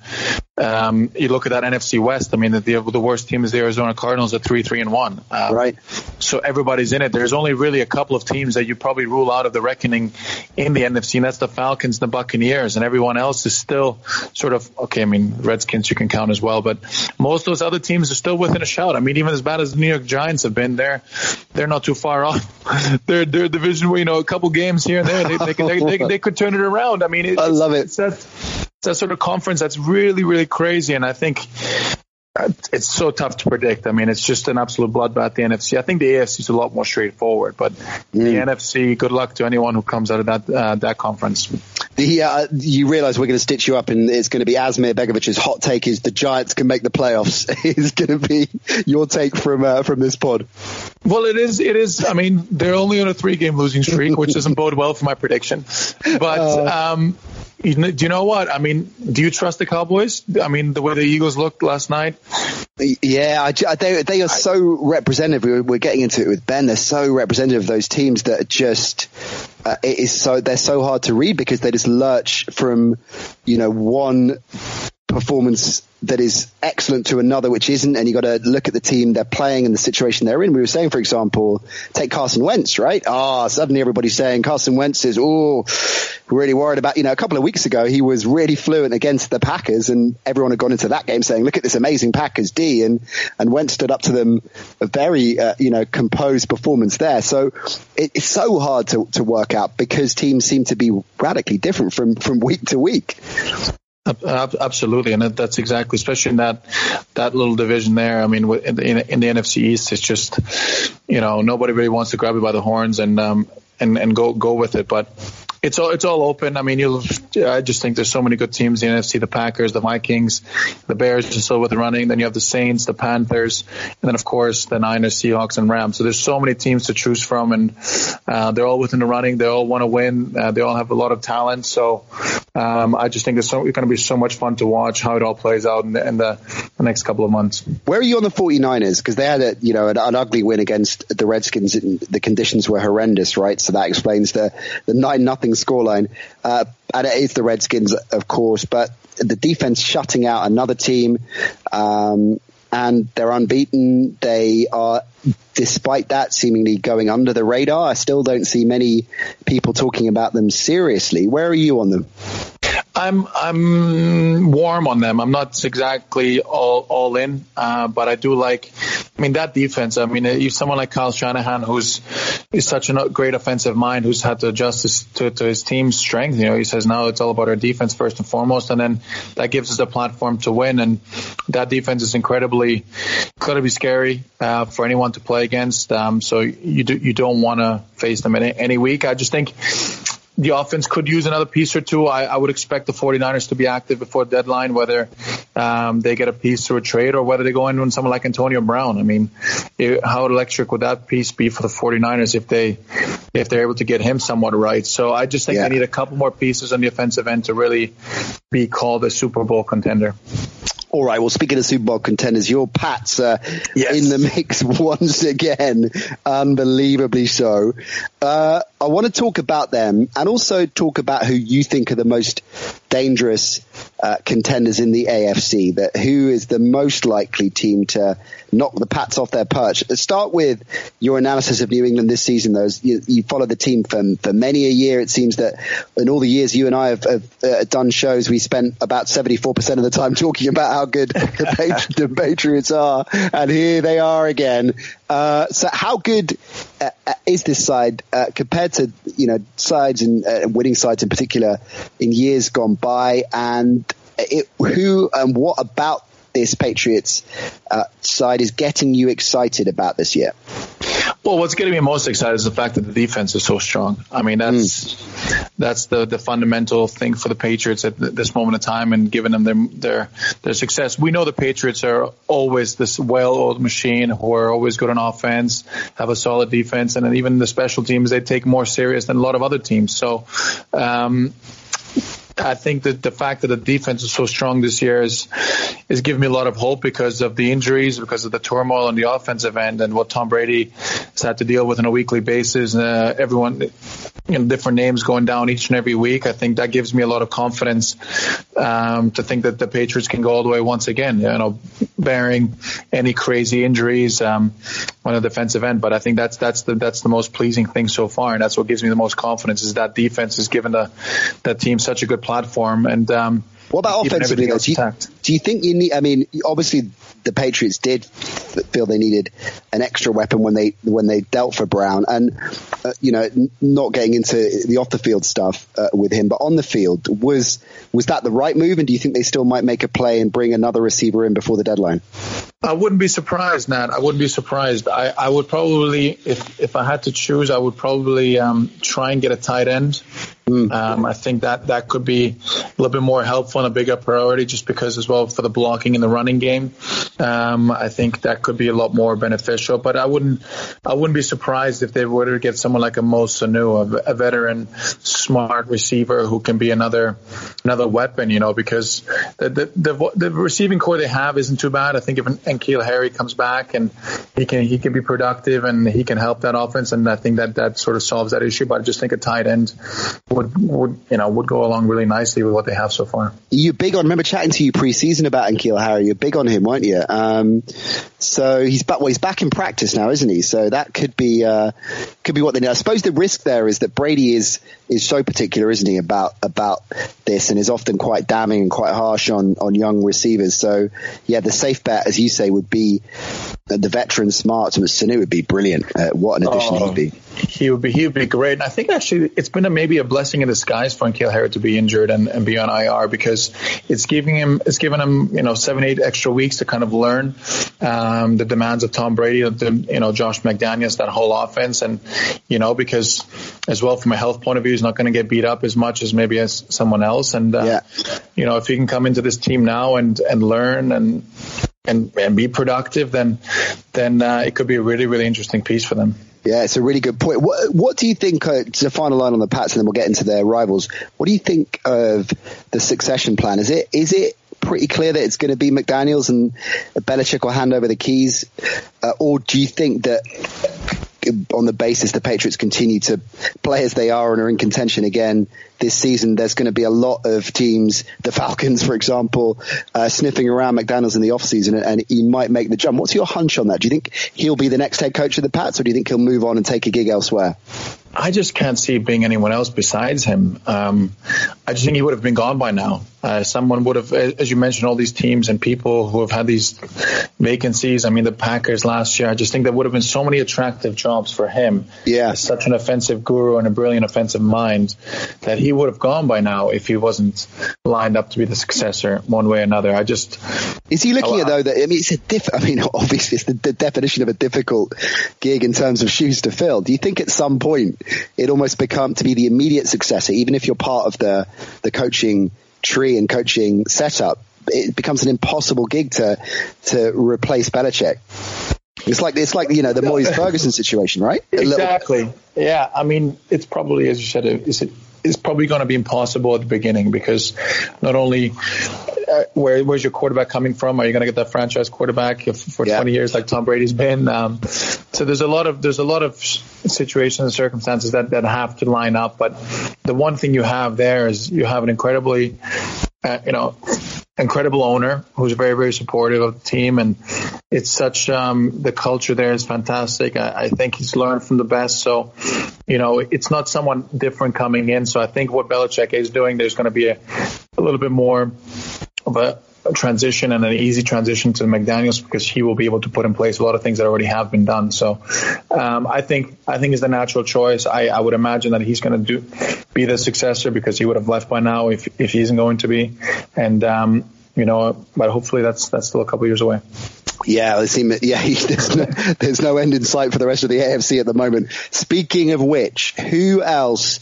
um, you look at that N F C West. I mean, the the worst team is the Arizona Cardinals at three three and one. Um, right. So everybody's in it. There's only really a couple of teams that you probably rule out of the reckoning in the N F C, and that's the Falcons and the Buccaneers, and everyone else is still sort of okay. I mean, Redskins you can count as well, but most of those other teams are still within a shout. I mean, even as bad as the New York Giants have been, they're they're not too far off. They're they're a division where, you know, a couple games here and there, they they, they, they, they could turn it around. I mean, it, I love it. It's that, it's that sort of conference that's really, really crazy, and I think it's so tough to predict. I mean, it's just an absolute bloodbath, the N F C. I think the A F C is a lot more straightforward, but mm. the N F C, good luck to anyone who comes out of that uh, that conference. The, uh, you realize we're going to stitch you up, and it's going to be Asmir Begovic's hot take is the Giants can make the playoffs. Is going to be your take from uh, from this pod. Well, it is. It is. I mean, they're only on a three-game losing streak, which doesn't bode well for my prediction. But uh, um, you know, do you know what? I mean, do you trust the Cowboys? I mean, the way the Eagles looked last night. Yeah, I, they they are so representative. We're, we're getting into it with Ben. They're so representative of those teams that are just uh, it is so they're so hard to read because they just lurch from, you know, one performance that is excellent to another which isn't, and you got to look at the team they're playing and the situation they're in. We were saying, for example, take Carson Wentz, right? Ah, oh, suddenly everybody's saying Carson Wentz is, oh, really worried about, you know, a couple of weeks ago he was really fluent against the Packers and everyone had gone into that game saying, look at this amazing Packers D, and and Wentz stood up to them a very, uh, you know, composed performance there. So it, it's so hard to, to work out because teams seem to be radically different from, from week to week. Absolutely, and that's exactly, especially in that that little division there. I mean, in the, in the N F C East, it's just, you know, nobody really wants to grab you by the horns and um and and go go with it, but it's all it's all open. I mean, you'll. I just think there's so many good teams in the N F C: the Packers, the Vikings, the Bears are still with the running. Then you have the Saints, the Panthers, and then of course the Niners, Seahawks, and Rams. So there's so many teams to choose from, and uh, they're all within the running. They all want to win. Uh, they all have a lot of talent. So um, I just think it's, so, it's going to be so much fun to watch how it all plays out in the, in the, the next couple of months. Where are you on the 49ers? Because they had a you know an, an ugly win against the Redskins. The conditions were horrendous, right? So that explains the the nine nothing scoreline. Uh, and it is the Redskins, of course, but the defense shutting out another team, um, and they're unbeaten. They are, despite that, seemingly going under the radar. I still don't see many people talking about them seriously. Where are you on them? I'm I'm warm on them. I'm not exactly all all in, uh, but I do like. I mean, that defense. I mean, you someone like Kyle Shanahan, who's is such a great offensive mind, who's had to adjust his, to to his team's strength. You know, he says now it's all about our defense first and foremost, and then that gives us a platform to win. And that defense is incredibly, incredibly scary uh, for anyone to play against. Um, so you do you don't want to face them any, any week. I just think the offense could use another piece or two. I, I would expect the 49ers to be active before deadline, whether um, they get a piece through a trade or whether they go in on someone like Antonio Brown. I mean, it, how electric would that piece be for the 49ers if they if they're able to get him somewhat right? So I just think yeah. they need a couple more pieces on the offensive end to really be called a Super Bowl contender. All right. Well, speaking of Super Bowl contenders, your Pats are yes. in the mix once again. Unbelievably so. Uh, I want to talk about them and also talk about who you think are the most dangerous uh, contenders in the A F C. That who is the most likely team to knock the Pats off their perch? Let's start with your analysis of New England this season. Though you, you followed the team for for many a year. It seems that in all the years you and I have, have uh, done shows, we spent about seventy-four percent of the time talking about how good the, Patri- the Patriots are, and here they are again. Uh, so how good uh, is this side uh, compared to, you know, sides and uh, winning sides in particular in years gone by? And it, who and what about this Patriots uh, side is getting you excited about this year? Well, what's getting me most excited is the fact that the defense is so strong. I mean, that's mm. that's the, the fundamental thing for the Patriots at this moment in time and giving them their, their their success. We know the Patriots are always this well-oiled machine who are always good on offense, have a solid defense, and then even the special teams they take more serious than a lot of other teams. So um I think that the fact that the defense is so strong this year is is giving me a lot of hope because of the injuries, because of the turmoil on the offensive end and what Tom Brady has had to deal with on a weekly basis. Uh, everyone, you know, different names going down each and every week. I think that gives me a lot of confidence um, to think that the Patriots can go all the way once again, you know, bearing any crazy injuries um, on the defensive end. But I think that's that's the that's the most pleasing thing so far, and that's what gives me the most confidence is that defense has given the that team such a good platform. And um, what about offensively though? Do you, do you think you need, I mean, obviously the Patriots did feel they needed an extra weapon when they when they dealt for Brown, and uh, you know, not getting into the off the field stuff uh, with him, but on the field, was was that the right move? And do you think they still might make a play and bring another receiver in before the deadline? I wouldn't be surprised, Nat. I wouldn't be surprised. I, I would probably, if if I had to choose, I would probably um, try and get a tight end. Mm. Um, I think that that could be a little bit more helpful and a bigger priority, just because as well for the blocking in the running game. Um, I think that could be a lot more beneficial. But I wouldn't, I wouldn't be surprised if they were to get someone like a Mo Sanu, a, a veteran, smart receiver who can be another another weapon. You know, because the the the, the receiving core they have isn't too bad. I think if and N'Keal Harry comes back and he can he can be productive and he can help that offense, and I think that that sort of solves that issue. But I just think a tight end would would you know would go along really nicely with what they have so far. You're big on. Remember chatting to you pre-season about N'Keal Harry. You're big on him, weren't you? Um, so he's back. Well, he's back in practice now, isn't he? So that could be uh, could be what they need. I suppose the risk there is that Brady is is so particular, isn't he, about about this, and is often quite damning and quite harsh on on young receivers. So yeah, the safe bet, as you say, would be the veteran smart. And Sanu would be brilliant. Uh, what an addition oh, he'd be. He would be. He would be great. And I think actually it's been a, maybe a blessing in disguise for N'Keal Harry to be injured and, and be on I R, because it's giving him it's given him you know seven eight extra weeks to kind of learn um, the demands of Tom Brady, the, you know Josh McDaniels, that whole offense, and you know because as well from a health point of view, he's not going to get beat up as much as maybe as someone else. And uh, yeah. you know if he can come into this team now and and learn and and, and be productive, then then uh, it could be a really really interesting piece for them. Yeah, it's a really good point. What, what do you think, uh, to the final line on the Pats, and then we'll get into their rivals, what do you think of the succession plan? Is it is it pretty clear that it's going to be McDaniels and Belichick will hand over the keys? Uh, or do you think that on the basis the Patriots continue to play as they are and are in contention again this season, there's going to be a lot of teams, the Falcons, for example, uh, sniffing around McDaniels in the offseason, and, and he might make the jump? What's your hunch on that? Do you think he'll be the next head coach of the Pats, or do you think he'll move on and take a gig elsewhere? I just can't see it being anyone else besides him. Um, I just think he would have been gone by now. Uh, someone would have, as you mentioned, all these teams and people who have had these vacancies. I mean, the Packers last year, I just think there would have been so many attractive jobs for him. Yeah. As such an offensive guru and a brilliant offensive mind, that he would have gone by now if he wasn't lined up to be the successor one way or another. I just... Is he looking oh, at, though, that, I mean, it's a diff, I mean, obviously it's the, the definition of a difficult gig in terms of shoes to fill. Do you think at some point it almost become to be the immediate successor, even if you're part of the, the coaching tree and coaching setup, it becomes an impossible gig to to replace Belichick? It's like it's like you know the Moyes Ferguson situation, right? Exactly. Yeah, I mean, it's probably, as you said, it's it's probably going to be impossible at the beginning, because not only uh, where where's your quarterback coming from? Are you going to get that franchise quarterback if, for yeah. twenty years like Tom Brady's been? Um, so there's a lot of there's a lot of situations and circumstances that, that have to line up. But the one thing you have there is you have an incredibly, uh, you know, incredible owner who's very, very supportive of the team. And it's such, um, the culture there is fantastic. I, I think he's learned from the best. So, you know, it's not someone different coming in. So I think what Belichick is doing, there's going to be a, a little bit more of a, a transition and an easy transition to McDaniels, because he will be able to put in place a lot of things that already have been done. So um, I think I think it's the natural choice. I, I would imagine that he's going to do be the successor, because he would have left by now if if he isn't going to be. And um, you know, but hopefully that's that's still a couple of years away. Yeah, they seem, yeah, there's no, there's no end in sight for the rest of the A F C at the moment. Speaking of which, who else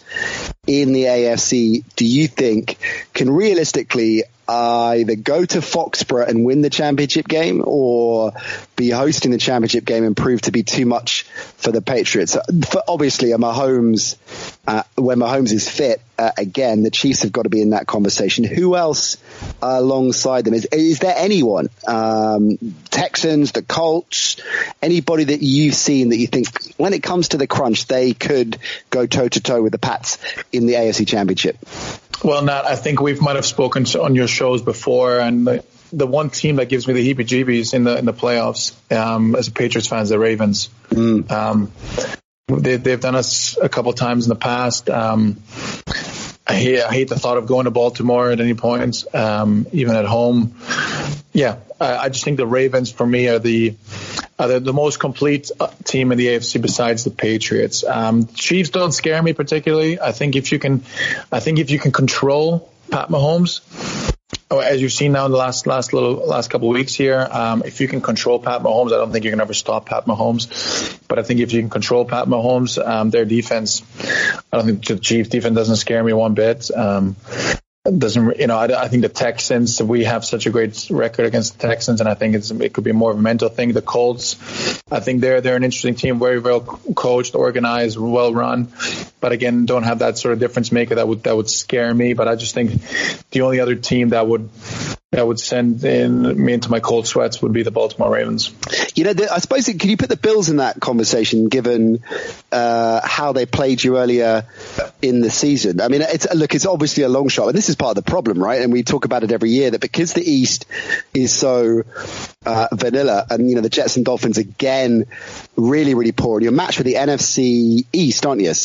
in the A F C do you think can realistically either go to Foxborough and win the championship game, or be hosting the championship game and prove to be too much for the Patriots? For obviously, a Mahomes, uh, when Mahomes is fit, uh, again, the Chiefs have got to be in that conversation. Who else uh, alongside them? Is, is there anyone? Um, Texans, the Colts, anybody that you've seen that you think, when it comes to the crunch, they could go toe-to-toe with the Pats in the A F C championship? Well, Nat, I think we might have spoken on your shows before, and the, the one team that gives me the heebie-jeebies in the in the playoffs um, as a Patriots fan is the Ravens. Mm. Um, they, they've done us a couple times in the past. Um, I hate, I hate the thought of going to Baltimore at any point, um, even at home. Yeah, I, I just think the Ravens, for me, are the Uh, they're the most complete uh, team in the A F C besides the Patriots. Um, Chiefs don't scare me particularly. I think if you can, I think if you can control Pat Mahomes, oh, as you've seen now in the last last little last couple of weeks here, um, if you can control Pat Mahomes, I don't think you can ever stop Pat Mahomes. But I think if you can control Pat Mahomes, um, their defense, I don't think the Chiefs defense doesn't scare me one bit. Um, Doesn't you know? I, I think the Texans. We have such a great record against the Texans, and I think it's it could be more of a mental thing. The Colts, I think they're they're an interesting team, very well coached, organized, well run, but again, don't have that sort of difference maker that would that would scare me. But I just think the only other team that would that would send in me into my cold sweats would be the Baltimore Ravens. You know, the, I suppose, can you put the Bills in that conversation, given uh, how they played you earlier in the season? I mean, it's look, it's obviously a long shot, and this is part of the problem, right? And we talk about it every year, that because the East is so uh, vanilla, and, you know, the Jets and Dolphins, again, really, really poor, and you're matched with the N F C East, aren't you?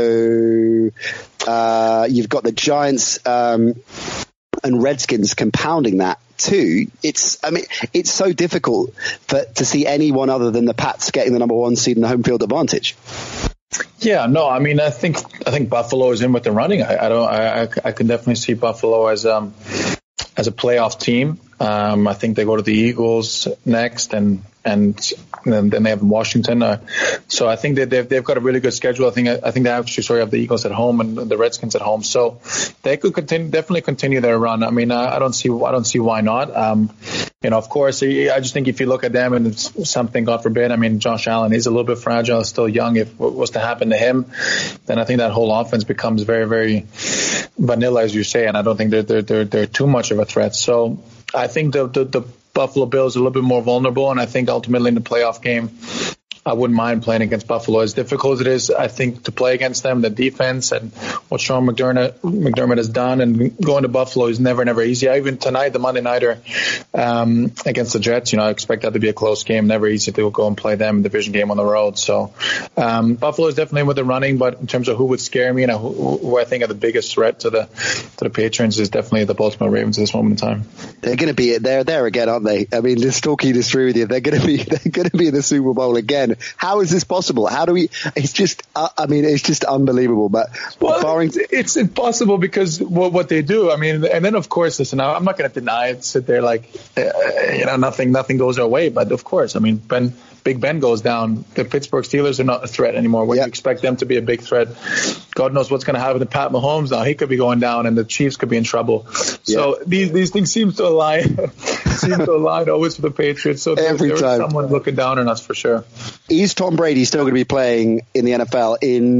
So uh, you've got the Giants um, and Redskins compounding that too. It's, I mean, it's so difficult for, to see anyone other than the Pats getting the number one seed and the home field advantage. Yeah, no, I mean, I think I think Buffalo is in with the running. I, I don't, I, I can definitely see Buffalo as um as a playoff team. Um, I think they go to the Eagles next, and and then they have Washington. Uh, so I think that they've they've got a really good schedule. I think I think they actually sorry have the Eagles at home and the Redskins at home. So they could continue definitely continue their run. I mean, I, I don't see I don't see why not. Um, you know, of course, I just think if you look at them and it's something, God forbid, I mean, Josh Allen, he's a little bit fragile, still young. If what was to happen to him, then I think that whole offense becomes very, very vanilla, as you say, and I don't think they're they're they're, they're too much of a threat. So I think the, the the Buffalo Bills are a little bit more vulnerable, and I think ultimately in the playoff game, I wouldn't mind playing against Buffalo. As difficult as it is, I think, to play against them, the defense and what Sean McDermott, McDermott has done, and going to Buffalo is never, never easy. Even tonight, the Monday nighter um, against the Jets, you know, I expect that to be a close game. Never easy to go and play them, division game on the road. So um, Buffalo is definitely with the running, but in terms of who would scare me and who, who I think are the biggest threat to the to the Patriots is definitely the Baltimore Ravens at this moment in time. They're going to be there, there again, aren't they? I mean, just talking this through with you, they're going to be they're going to be in the Super Bowl again. How is this possible? How do we? It's just, uh, I mean, it's just unbelievable. But well, barring, it's, it's impossible because what, what they do. I mean, and then of course, listen, I'm not going to deny it. Sit there like, uh, you know, nothing, nothing goes our way. But of course, I mean, Ben. Big Ben goes down, the Pittsburgh Steelers are not a threat anymore. When yep. you expect them to be a big threat, God knows what's going to happen to Pat Mahomes now. He could be going down, and the Chiefs could be in trouble. So yep. these these things seem to align, seem to align always for the Patriots. So every there, time, someone looking down on us for sure. Is Tom Brady still going to be playing in the N F L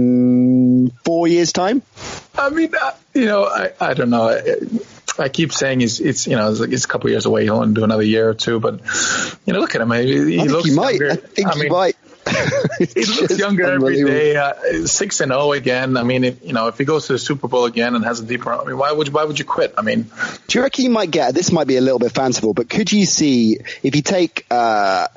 in four years' time? I mean, uh, you know, I, I don't know. I, I keep saying he's, it's, you know, it's, like it's a couple of years away. He'll do another year or two, but, you know, look at him. He, he I think looks he might. younger. I think I he mean, might. he looks younger every day. Uh, six and zero again. I mean, if, you know, if he goes to the Super Bowl again and has a deeper, I mean, why would you, why would you quit? I mean, do you reckon you might get? This might be a little bit fanciful, but could you see if you take uh,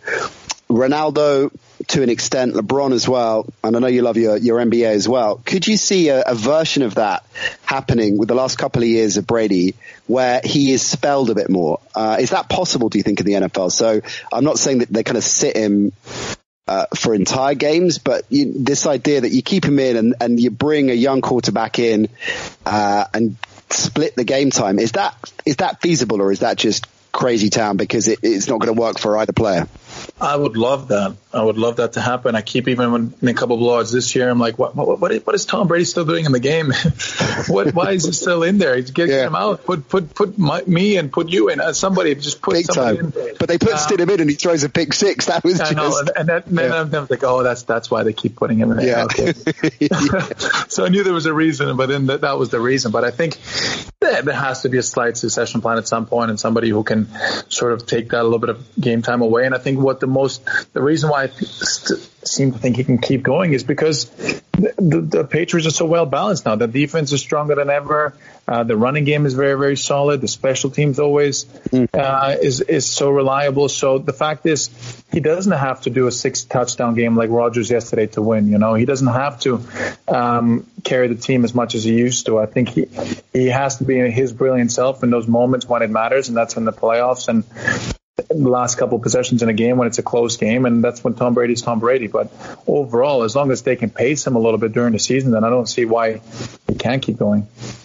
Ronaldo to an extent, LeBron as well, and I know you love your, your N B A as well. Could you see a, a version of that happening with the last couple of years of Brady, where he is spelled a bit more? Uh, is that possible, do you think, in the N F L? So I'm not saying that they kind of sit him uh, for entire games, but you, this idea that you keep him in and, and you bring a young quarterback in uh, and split the game time, is that is that feasible, or is that just crazy town because it, it's not going to work for either player? I would love that. I would love that to happen. I keep even when, in a couple of blowouts this year, I'm like, what, what, what, is, what is Tom Brady still doing in the game? what, why is he still in there? He's getting yeah. him out. Put, put, put my, me and put you in. Uh, somebody just put Big somebody time. in. But they put um, Stidham in and he throws a pick six. That was I just. know, and, and, that, and then yeah. I'm like, oh, that's that's why they keep putting him in. Yeah. Okay. yeah. So I knew there was a reason, but then that, that was the reason. But I think there, there has to be a slight succession plan at some point, and somebody who can sort of take that a little bit of game time away. And I think what the most The reason why I st- seem to think he can keep going is because the, the, the Patriots are so well balanced now. The defense is stronger than ever. Uh, the running game is very, very solid. The special teams always uh, is is so reliable. So the fact is, he doesn't have to do a six touchdown game like Rodgers yesterday to win. You know, he doesn't have to um, carry the team as much as he used to. I think he he has to be his brilliant self in those moments when it matters, and that's in the playoffs and the last couple of possessions in a game when it's a close game, and that's when Tom Brady's Tom Brady. But overall, as long as they can pace him a little bit during the season, then I don't see why he can't keep going.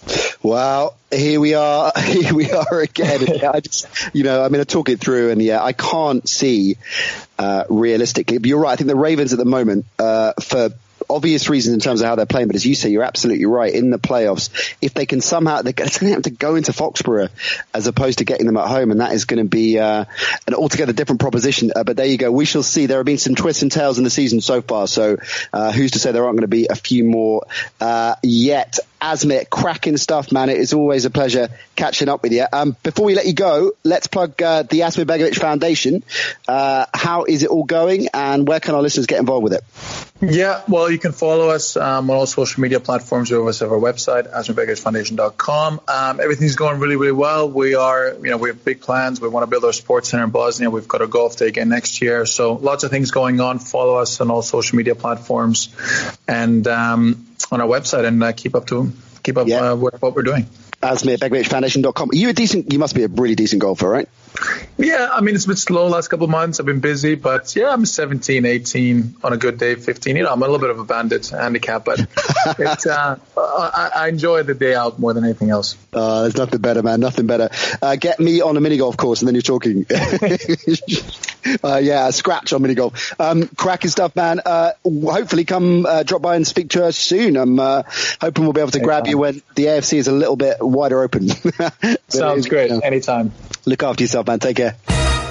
Well, here we are. Here we are again. I just, you know, I mean, I talk it through, and yeah, I can't see uh, realistically. But you're right. I think the Ravens at the moment, uh, for obvious reasons in terms of how they're playing, but as you say, you're absolutely right. In the playoffs, if they can somehow, they're going to have to go into Foxborough as opposed to getting them at home, and that is going to be uh, an altogether different proposition. Uh, but there you go. We shall see. There have been some twists and turns in the season so far, so uh, who's to say there aren't going to be a few more uh, yet? Asmir, cracking stuff, man. It is always a pleasure catching up with you. Um, before we let you go, let's plug uh, the Asmir Begovic Foundation. Uh, how is it all going, and where can our listeners get involved with it? Yeah, well, you can follow us um, on all social media platforms. We also have our website, asmir begovic foundation dot com. Um, everything's going really, really well. We are, you know, we have big plans. We want to build our sports center in Bosnia. We've got a golf day again next year. So lots of things going on. Follow us on all social media platforms and um, on our website, and uh, keep up to keep up yeah. uh, with what we're doing. asmir begovic foundation dot com. You a decent? You must be a really decent golfer, right? Yeah, I mean, it's been slow last couple of months. I've been busy, but yeah, I'm seventeen, eighteen on a good day, fifteen. You know, I'm a little bit of a bandit handicap, but it's, uh, I, I enjoy the day out more than anything else. Uh, there's nothing better, man. Nothing better. Uh, get me on a mini golf course, and then you're talking. uh, yeah, a scratch on mini golf. Um, cracking stuff, man. Uh, hopefully, come uh, drop by and speak to us soon. I'm uh, hoping we'll be able to grab you when the A F C is a little bit wider open. Sounds is, great. You know. Anytime. Look after yourself, man. Take care.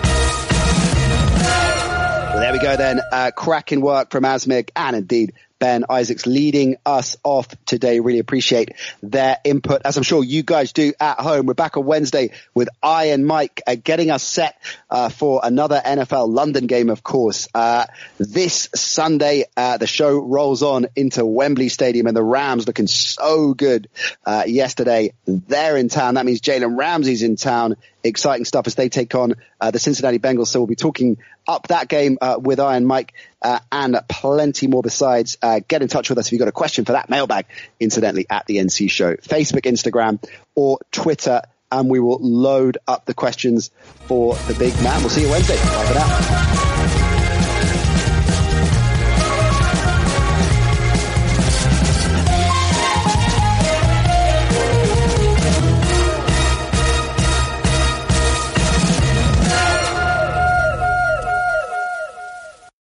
Well, there we go then. Uh, cracking work from Asmir and indeed Ben Isaacs leading us off today. Really appreciate their input, as I'm sure you guys do at home. We're back on Wednesday with I and Mike uh, getting us set uh, for another N F L London game, of course. Uh, this Sunday, uh, the show rolls on into Wembley Stadium, and the Rams looking so good uh, yesterday. They're in town. That means Jalen Ramsey's in town. Exciting stuff as they take on uh, the Cincinnati Bengals. So we'll be talking up that game uh, with I and Mike uh, and plenty more besides. Uh, get in touch with us if you've got a question for that mailbag, incidentally, at the N C Show. Facebook, Instagram, or Twitter, and we will load up the questions for the big man. We'll see you Wednesday. Bye for now.